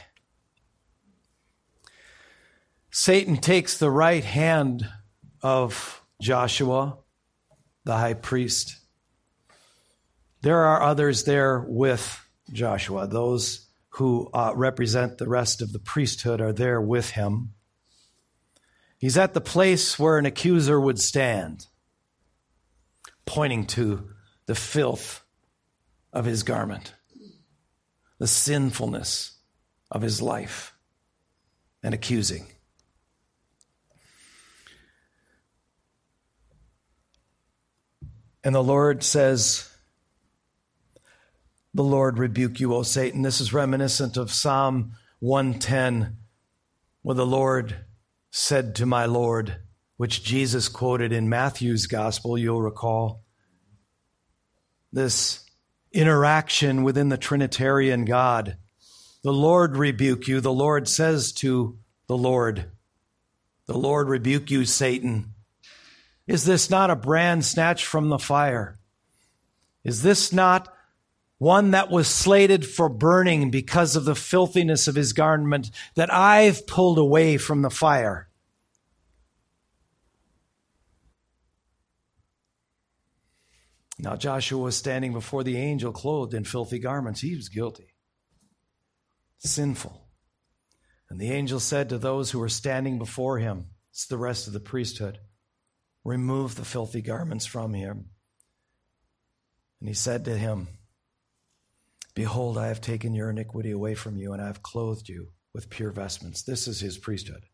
Satan takes the right hand of Joshua, the high priest. There are others there with Joshua. Those who represent the rest of the priesthood are there with him. He's at the place where an accuser would stand, pointing to the filth of his garment, the sinfulness of his life, and accusing. And the Lord says, "The Lord rebuke you, O Satan." This is reminiscent of Psalm 110, where the Lord said to my Lord, which Jesus quoted in Matthew's gospel, you'll recall. This interaction within the Trinitarian God. The Lord rebuke you. The Lord says to the Lord rebuke you, Satan. Is this not a brand snatched from the fire? Is this not one that was slated for burning because of the filthiness of his garment that I've pulled away from the fire? Now Joshua was standing before the angel clothed in filthy garments. He was guilty, sinful. And the angel said to those who were standing before him, it's the rest of the priesthood, "Remove the filthy garments from him." And he said to him, "Behold, I have taken your iniquity away from you, and I have clothed you with pure vestments." This is his priesthood.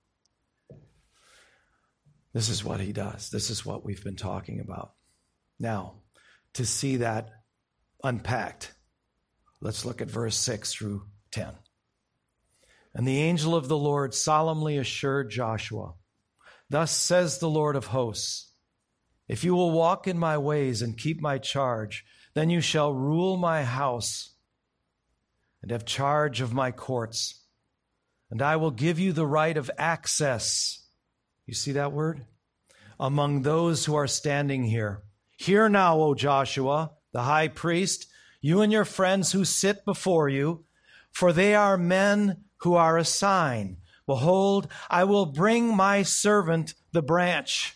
This is what he does. This is what we've been talking about. Now, to see that unpacked, let's look at verse 6 through 10. And the angel of the Lord solemnly assured Joshua, "Thus says the Lord of hosts, if you will walk in my ways and keep my charge, then you shall rule my house and have charge of my courts, and I will give you the right of access." You see that word? "Among those who are standing here. Hear now, O Joshua, the high priest, you and your friends who sit before you, for they are men who are a sign. Behold, I will bring my servant the branch.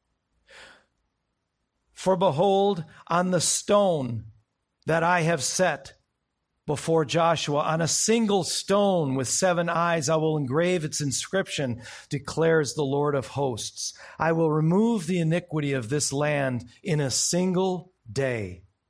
For behold, on the stone that I have set before Joshua, on a single stone with 7 eyes, I will engrave its inscription, declares the Lord of hosts. I will remove the iniquity of this land in a single day,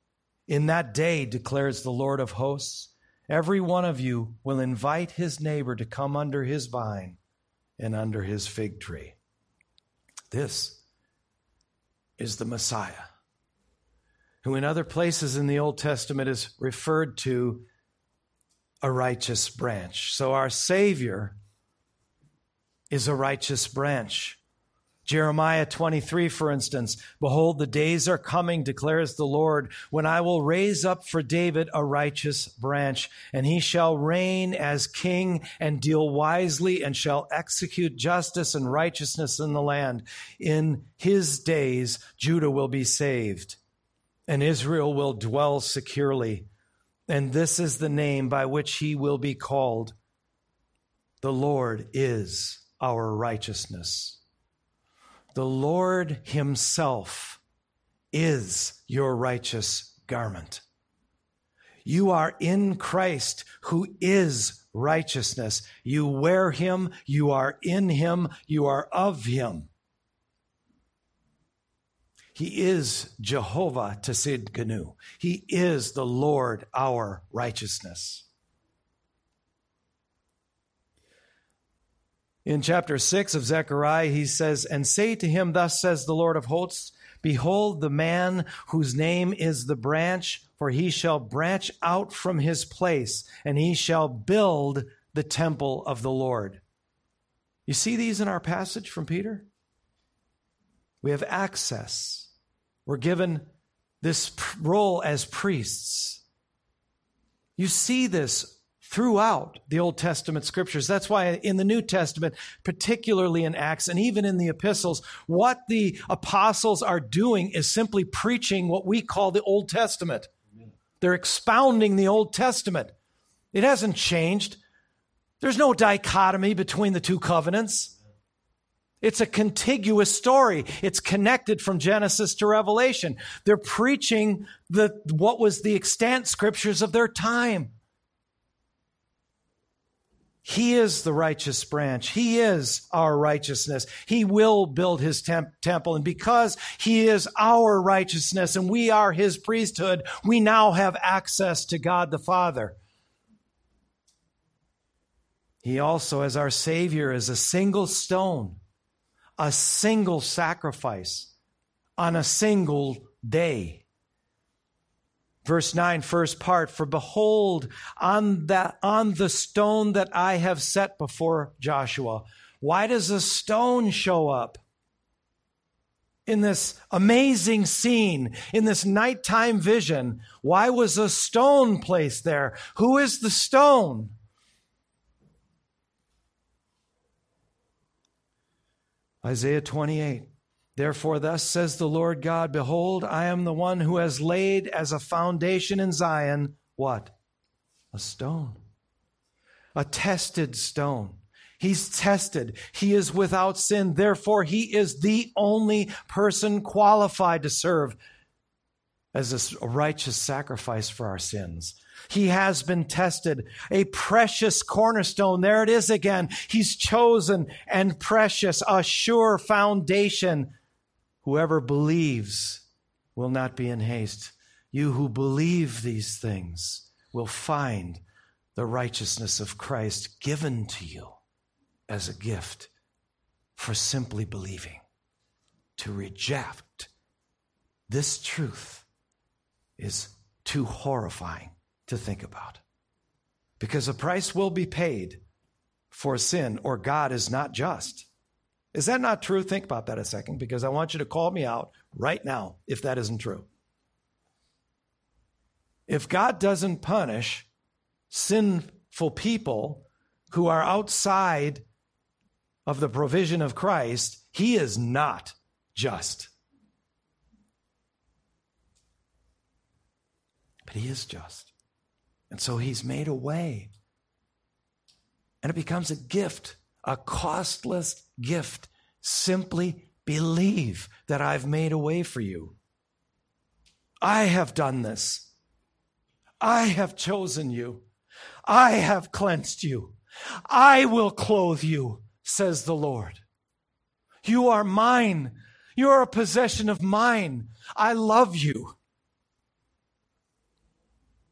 In that day, declares the Lord of hosts, every one of you will invite his neighbor to come under his vine and under his fig tree. This is the Messiah, who in other places in the Old Testament is referred to a righteous branch. So our Savior is a righteous branch. Jeremiah 23, for instance, behold, the days are coming, declares the Lord, when I will raise up for David a righteous branch, and he shall reign as king and deal wisely and shall execute justice and righteousness in the land. In his days, Judah will be saved, and Israel will dwell securely. And this is the name by which he will be called. The Lord is our righteousness. The Lord himself is your righteous garment. You are in Christ, who is righteousness. You wear him, you are in him, you are of him. He is Jehovah Tsidkenu. He is the Lord, our righteousness. In chapter 6 of Zechariah, he says, and say to him, thus says the Lord of hosts, behold the man whose name is the branch, for he shall branch out from his place, and he shall build the temple of the Lord. You see these in our passage from Peter? We have access. We're given this role as priests. You see this throughout the Old Testament scriptures. That's why in the New Testament, particularly in Acts and even in the epistles, what the apostles are doing is simply preaching what we call the Old Testament. They're expounding the Old Testament. It hasn't changed. There's no dichotomy between the two covenants. It's a contiguous story. It's connected from Genesis to Revelation. They're preaching what was the extant scriptures of their time. He is the righteous branch. He is our righteousness. He will build his temple. And because he is our righteousness and we are his priesthood, we now have access to God the Father. He also, as our Savior, is a single stone, a single sacrifice on a single day. Verse 9, first part, for behold, on the stone that I have set before Joshua. Why does a stone show up in this amazing scene, in this nighttime vision? Why was a stone placed there? Who is the stone? Isaiah 28. Therefore, thus says the Lord God, behold, I am the one who has laid as a foundation in Zion, what? A stone. A tested stone. He's tested. He is without sin. Therefore, he is the only person qualified to serve as a righteous sacrifice for our sins. He has been tested, a precious cornerstone. There it is again. He's chosen and precious, a sure foundation. Whoever believes will not be in haste. You who believe these things will find the righteousness of Christ given to you as a gift for simply believing. To reject this truth is too horrifying to think about, because a price will be paid for sin, or God is not just. Is that not true? Think about that a second, because I want you to call me out right now if that isn't true. If God doesn't punish sinful people who are outside of the provision of Christ, he is not just. But he is just. And so he's made a way. And it becomes a gift, a costless gift. Simply believe that I've made a way for you. I have done this. I have chosen you. I have cleansed you. I will clothe you, says the Lord. You are mine. You are a possession of mine. I love you.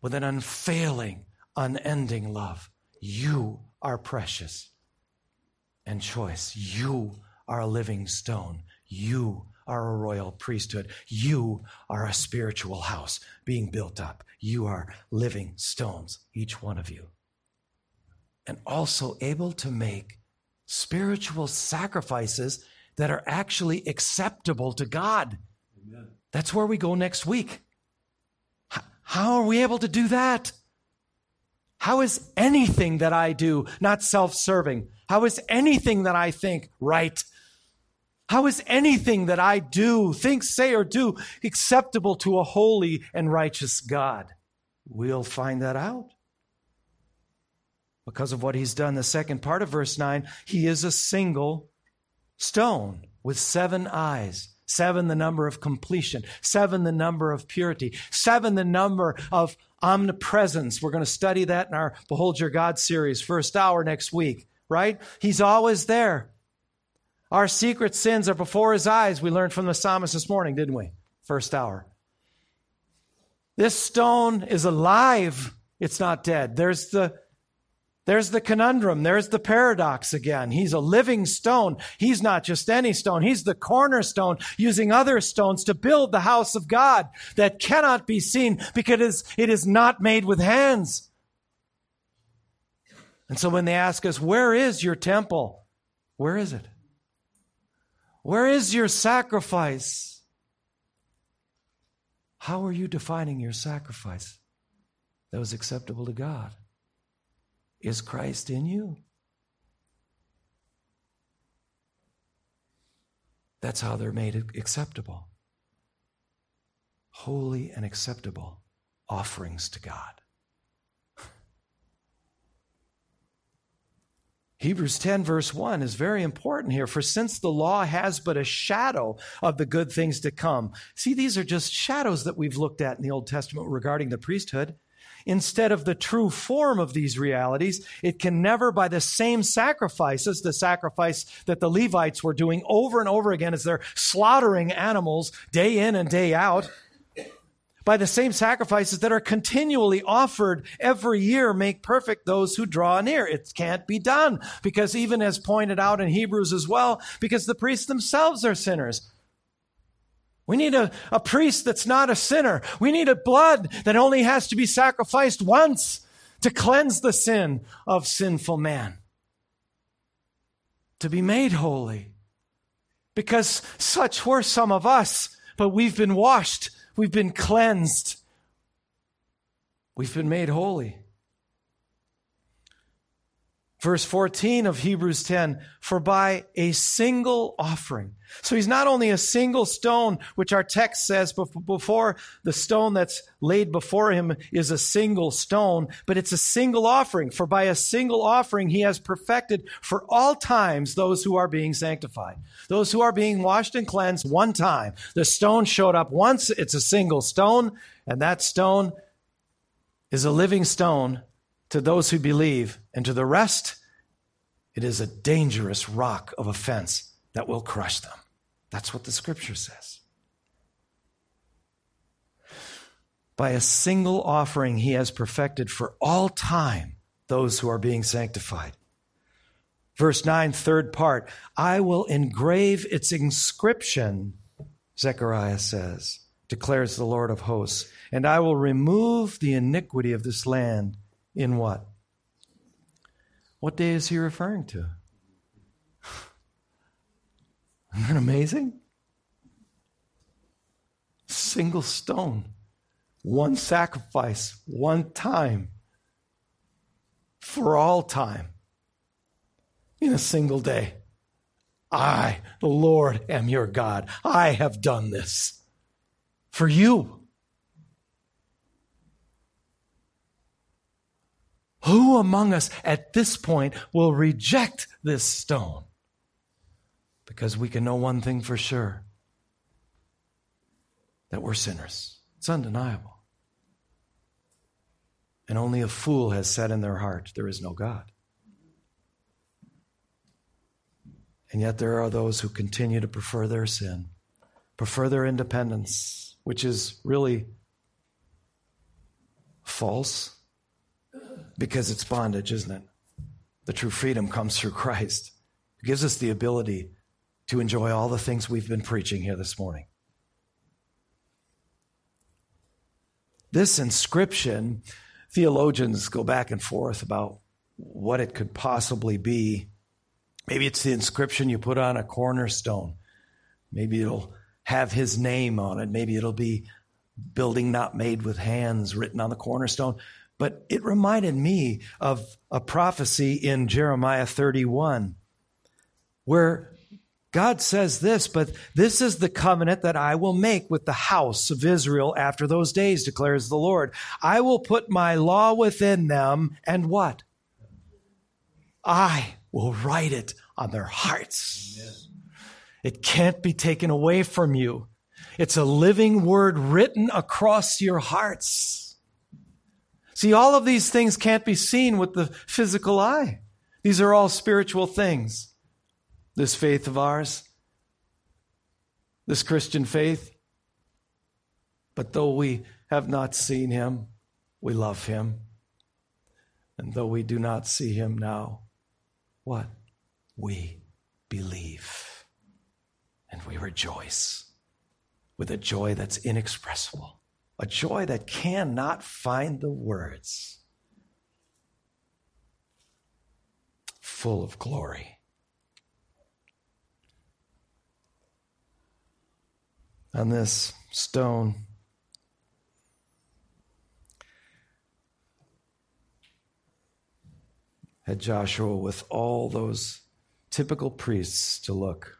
with an unfailing, unending love. You are precious and choice. You are a living stone. You are a royal priesthood. You are a spiritual house being built up. You are living stones, each one of you. And also able to make spiritual sacrifices that are actually acceptable to God. Amen. That's where we go next week. How are we able to do that? How is anything that I do not self-serving? How is anything that I think right? How is anything that I do, think, say, or do acceptable to a holy and righteous God? We'll find that out. Because of what he's done, the second part of verse 9, he is a single stone with 7 eyes. 7, the number of completion. 7, the number of purity. 7, the number of omnipresence. We're going to study that in our Behold Your God series, first hour next week, right? He's always there. Our secret sins are before his eyes. We learned from the psalmist this morning, didn't we? First hour. This stone is alive. It's not dead. There's the conundrum. There's the paradox again. He's a living stone. He's not just any stone. He's the cornerstone, using other stones to build the house of God that cannot be seen because it is not made with hands. And so when they ask us, where is your temple? Where is it? Where is your sacrifice? How are you defining your sacrifice that was acceptable to God? Is Christ in you? That's how they're made acceptable. Holy and acceptable offerings to God. Hebrews 10 verse 1 is very important here. For since the law has but a shadow of the good things to come. See, these are just shadows that we've looked at in the Old Testament regarding the priesthood. Instead of the true form of these realities, it can never, by the same sacrifices, the sacrifice that the Levites were doing over and over again as they're slaughtering animals day in and day out, by the same sacrifices that are continually offered every year, make perfect those who draw near. It can't be done because, even as pointed out in Hebrews as well, because the priests themselves are sinners. We need a priest that's not a sinner. We need a blood that only has to be sacrificed once to cleanse the sin of sinful man, to be made holy. Because such were some of us, but we've been washed. We've been cleansed. We've been made holy. Verse 14 of Hebrews 10, for by a single offering. So he's not only a single stone, which our text says before the stone that's laid before him is a single stone, but it's a single offering. For by a single offering, he has perfected for all times those who are being sanctified. Those who are being washed and cleansed one time. The stone showed up once. It's a single stone, and that stone is a living stone to those who believe, and to the rest, it is a dangerous rock of offense that will crush them. That's what the scripture says. By a single offering, he has perfected for all time those who are being sanctified. Verse 9, third part, I will engrave its inscription, Zechariah says, declares the Lord of hosts, and I will remove the iniquity of this land. In what? What day is he referring to? Isn't that amazing? Single stone, one sacrifice, one time, for all time, in a single day. I, the Lord, am your God. I have done this for you. Who among us at this point will reject this stone? Because we can know one thing for sure, that we're sinners. It's undeniable. And only a fool has said in their heart, there is no God. And yet there are those who continue to prefer their sin, prefer their independence, which is really false? Because it's bondage, isn't it? The true freedom comes through Christ. It gives us the ability to enjoy all the things we've been preaching here this morning. This inscription, theologians go back and forth about what it could possibly be. Maybe it's the inscription you put on a cornerstone. Maybe it'll have his name on it. Maybe it'll be building not made with hands written on the cornerstone. But it reminded me of a prophecy in Jeremiah 31 where God says this, but this is the covenant that I will make with the house of Israel after those days, declares the Lord. I will put my law within them, and what? I will write it on their hearts. Amen. It can't be taken away from you. It's a living word written across your hearts. See, all of these things can't be seen with the physical eye. These are all spiritual things. This faith of ours, this Christian faith. But though we have not seen him, we love him. And though we do not see him now, what? We believe. And we rejoice with a joy that's inexpressible, a joy that cannot find the words, full of glory. On this stone, had Joshua with all those typical priests to look.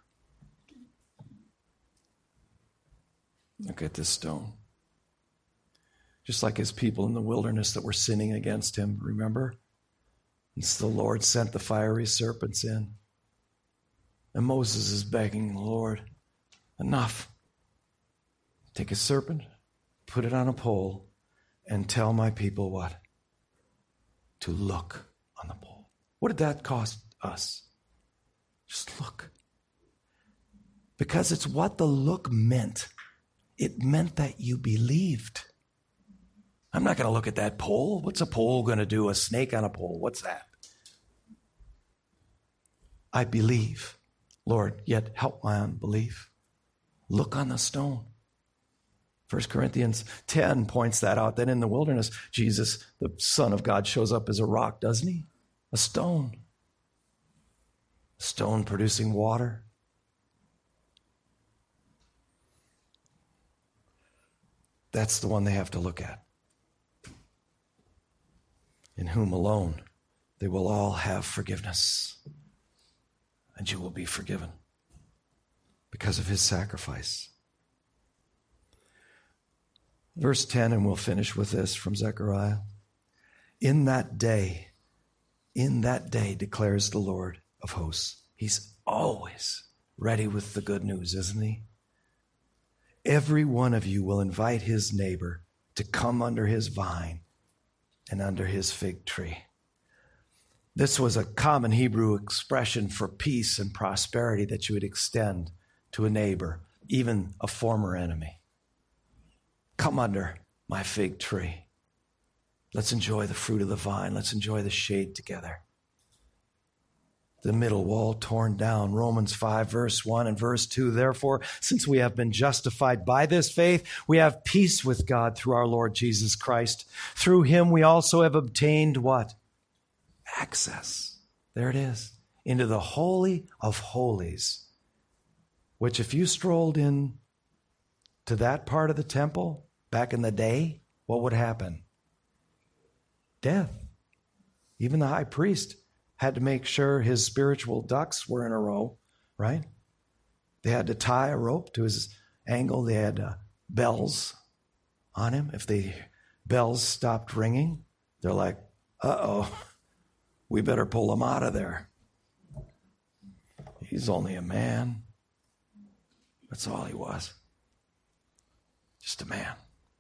Look at this stone. Just like his people in the wilderness that were sinning against him, remember? And so the Lord sent the fiery serpents in. And Moses is begging the Lord, enough. Take a serpent, put it on a pole, and tell my people what? To look on the pole. What did that cost us? Just look. Because it's what the look meant. It meant that you believed. I'm not going to look at that pole. What's a pole going to do? A snake on a pole. What's that? I believe. Lord, yet help my unbelief. Look on the stone. 1 Corinthians 10 points that out. Then in the wilderness, Jesus, the Son of God, shows up as a rock, doesn't he? A stone. A stone producing water. That's the one they have to look at. In whom alone they will all have forgiveness. And you will be forgiven because of his sacrifice. Verse 10, and we'll finish with this from Zechariah. In that day, declares the Lord of hosts. He's always ready with the good news, isn't he? Every one of you will invite his neighbor to come under his vine and under his fig tree. This was a common Hebrew expression for peace and prosperity that you would extend to a neighbor, even a former enemy. Come under my fig tree. Let's enjoy the fruit of the vine. Let's enjoy the shade together. The middle wall torn down. Romans 5, verse 1 and verse 2. Therefore, since we have been justified by this faith, we have peace with God through our Lord Jesus Christ. Through him we also have obtained what? Access. There it is. Into the Holy of Holies. Which if you strolled in to that part of the temple back in the day, what would happen? Death. Even the high priest had to make sure his spiritual ducks were in a row, right? They had to tie a rope to his ankle. They had bells on him. If the bells stopped ringing, they're like, uh-oh, we better pull him out of there. He's only a man. That's all he was. Just a man.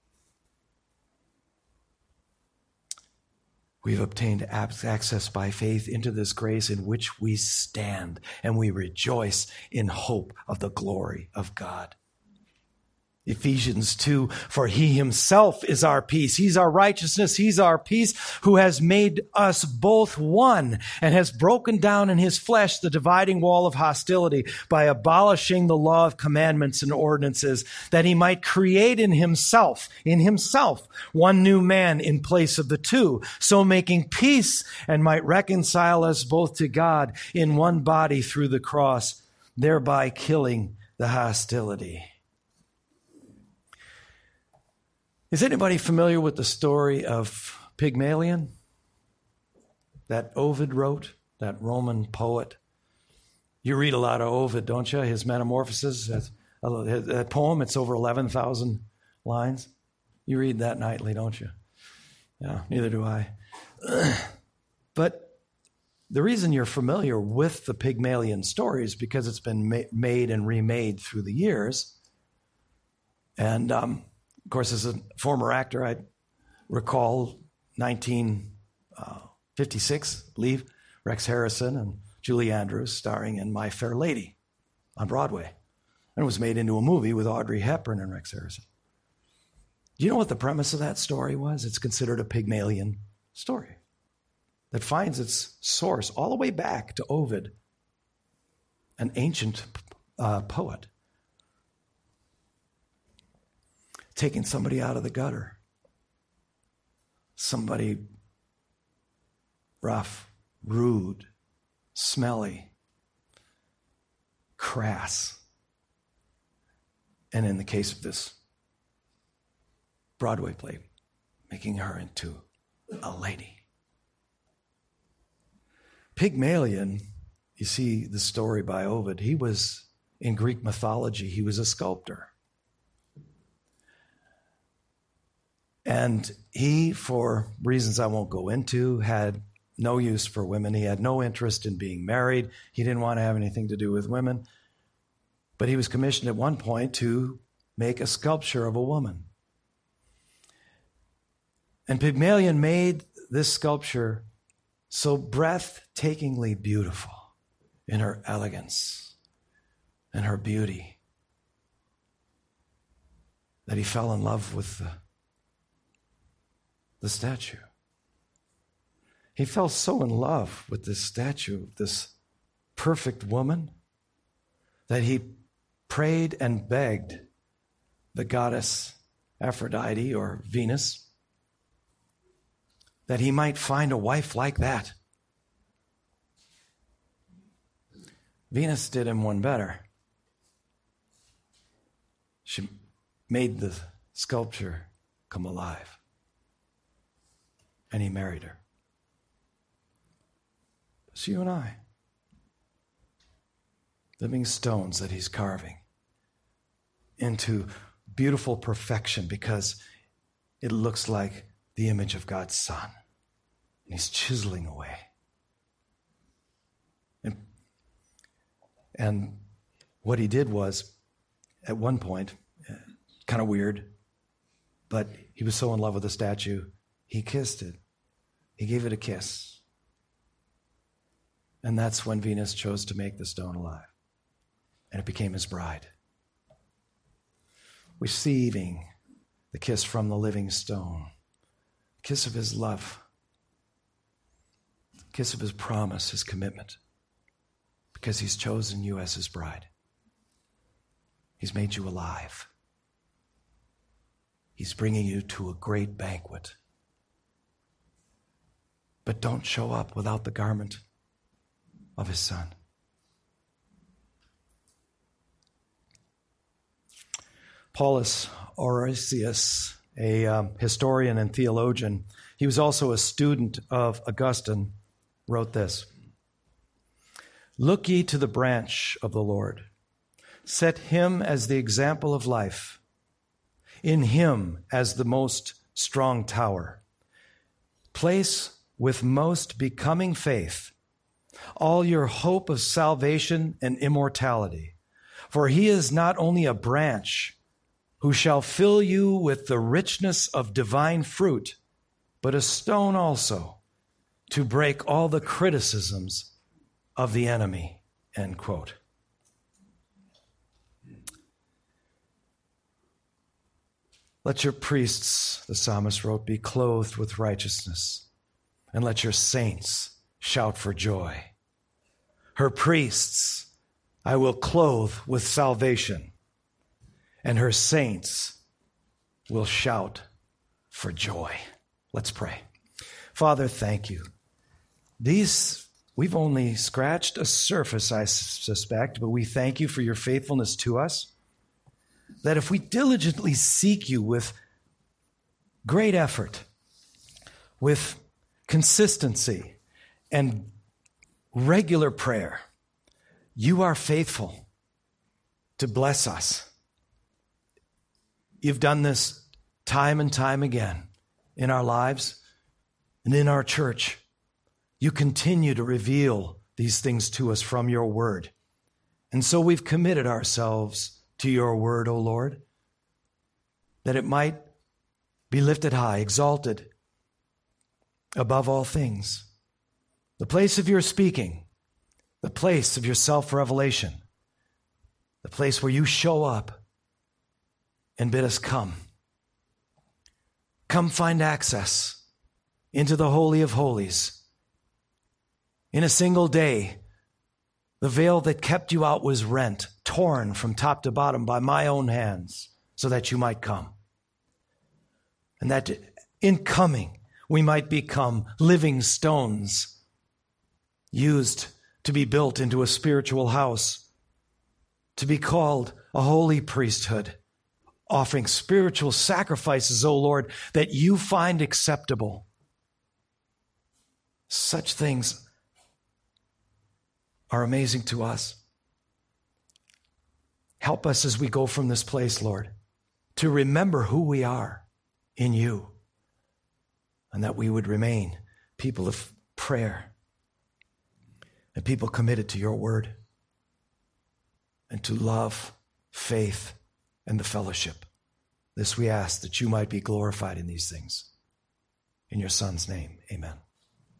We've obtained access by faith into this grace in which we stand, and we rejoice in hope of the glory of God. Ephesians 2, for he himself is our peace. He's our righteousness. He's our peace, who has made us both one and has broken down in his flesh the dividing wall of hostility by abolishing the law of commandments and ordinances, that he might create in himself, one new man in place of the two, so making peace, and might reconcile us both to God in one body through the cross, thereby killing the hostility. Is anybody familiar with the story of Pygmalion that Ovid wrote, that Roman poet? You read a lot of Ovid, don't you? His Metamorphoses, that poem, it's over 11,000 lines. You read that nightly, don't you? Yeah, neither do I. But the reason you're familiar with the Pygmalion story is because it's been made and remade through the years. And of course, as a former actor, I recall 1956, I believe, Rex Harrison and Julie Andrews starring in My Fair Lady on Broadway. And it was made into a movie with Audrey Hepburn and Rex Harrison. Do you know what the premise of that story was? It's considered a Pygmalion story that finds its source all the way back to Ovid, an ancient poet. Taking somebody out of the gutter. Somebody rough, rude, smelly, crass. And in the case of this Broadway play, making her into a lady. Pygmalion, you see the story by Ovid, he was, in Greek mythology, he was a sculptor. And he, for reasons I won't go into, had no use for women. He had no interest in being married. He didn't want to have anything to do with women. But he was commissioned at one point to make a sculpture of a woman. And Pygmalion made this sculpture so breathtakingly beautiful in her elegance and her beauty that he fell in love with the statue. He fell so in love with this statue, this perfect woman, that he prayed and begged the goddess Aphrodite or Venus that he might find a wife like that. Venus did him one better. She made the sculpture come alive. And he married her. It's you and I, living stones that he's carving into beautiful perfection because it looks like the image of God's Son. And he's chiseling away. And what he did was, at one point, kind of weird, but he was so in love with the statue, he kissed it. He gave it a kiss. And that's when Venus chose to make the stone alive. And it became his bride. Receiving the kiss from the living stone. The kiss of his love. The kiss of his promise, his commitment. Because he's chosen you as his bride. He's made you alive. He's bringing you to a great banquet. But don't show up without the garment of his Son. Paulus Orosius, a historian and theologian, he was also a student of Augustine, wrote this: "Look ye to the branch of the Lord. Set him as the example of life, in him as the most strong tower. Place with most becoming faith all your hope of salvation and immortality. For he is not only a branch who shall fill you with the richness of divine fruit, but a stone also to break all the criticisms of the enemy." End quote. Let your priests, the psalmist wrote, be clothed with righteousness, and let your saints shout for joy. Her priests I will clothe with salvation, and her saints will shout for joy. Let's pray. Father, thank you. We've only scratched a surface, I suspect, but we thank you for your faithfulness to us. That if we diligently seek you with great effort, with consistency and regular prayer, you are faithful to bless us. You've done this time and time again in our lives and in our church. You continue to reveal these things to us from your word. And so we've committed ourselves to your word, O Lord, that it might be lifted high, exalted above all things. The place of your speaking, the place of your self-revelation, the place where you show up and bid us come. Come find access into the Holy of Holies. In a single day, the veil that kept you out was rent, torn from top to bottom by my own hands, so that you might come. And that in coming, we might become living stones, used to be built into a spiritual house, to be called a holy priesthood, offering spiritual sacrifices, O Lord, that you find acceptable. Such things are amazing to us. Help us as we go from this place, Lord, to remember who we are in you, and that we would remain people of prayer and people committed to your word and to love, faith, and the fellowship. This we ask that you might be glorified in these things. In your Son's name, amen.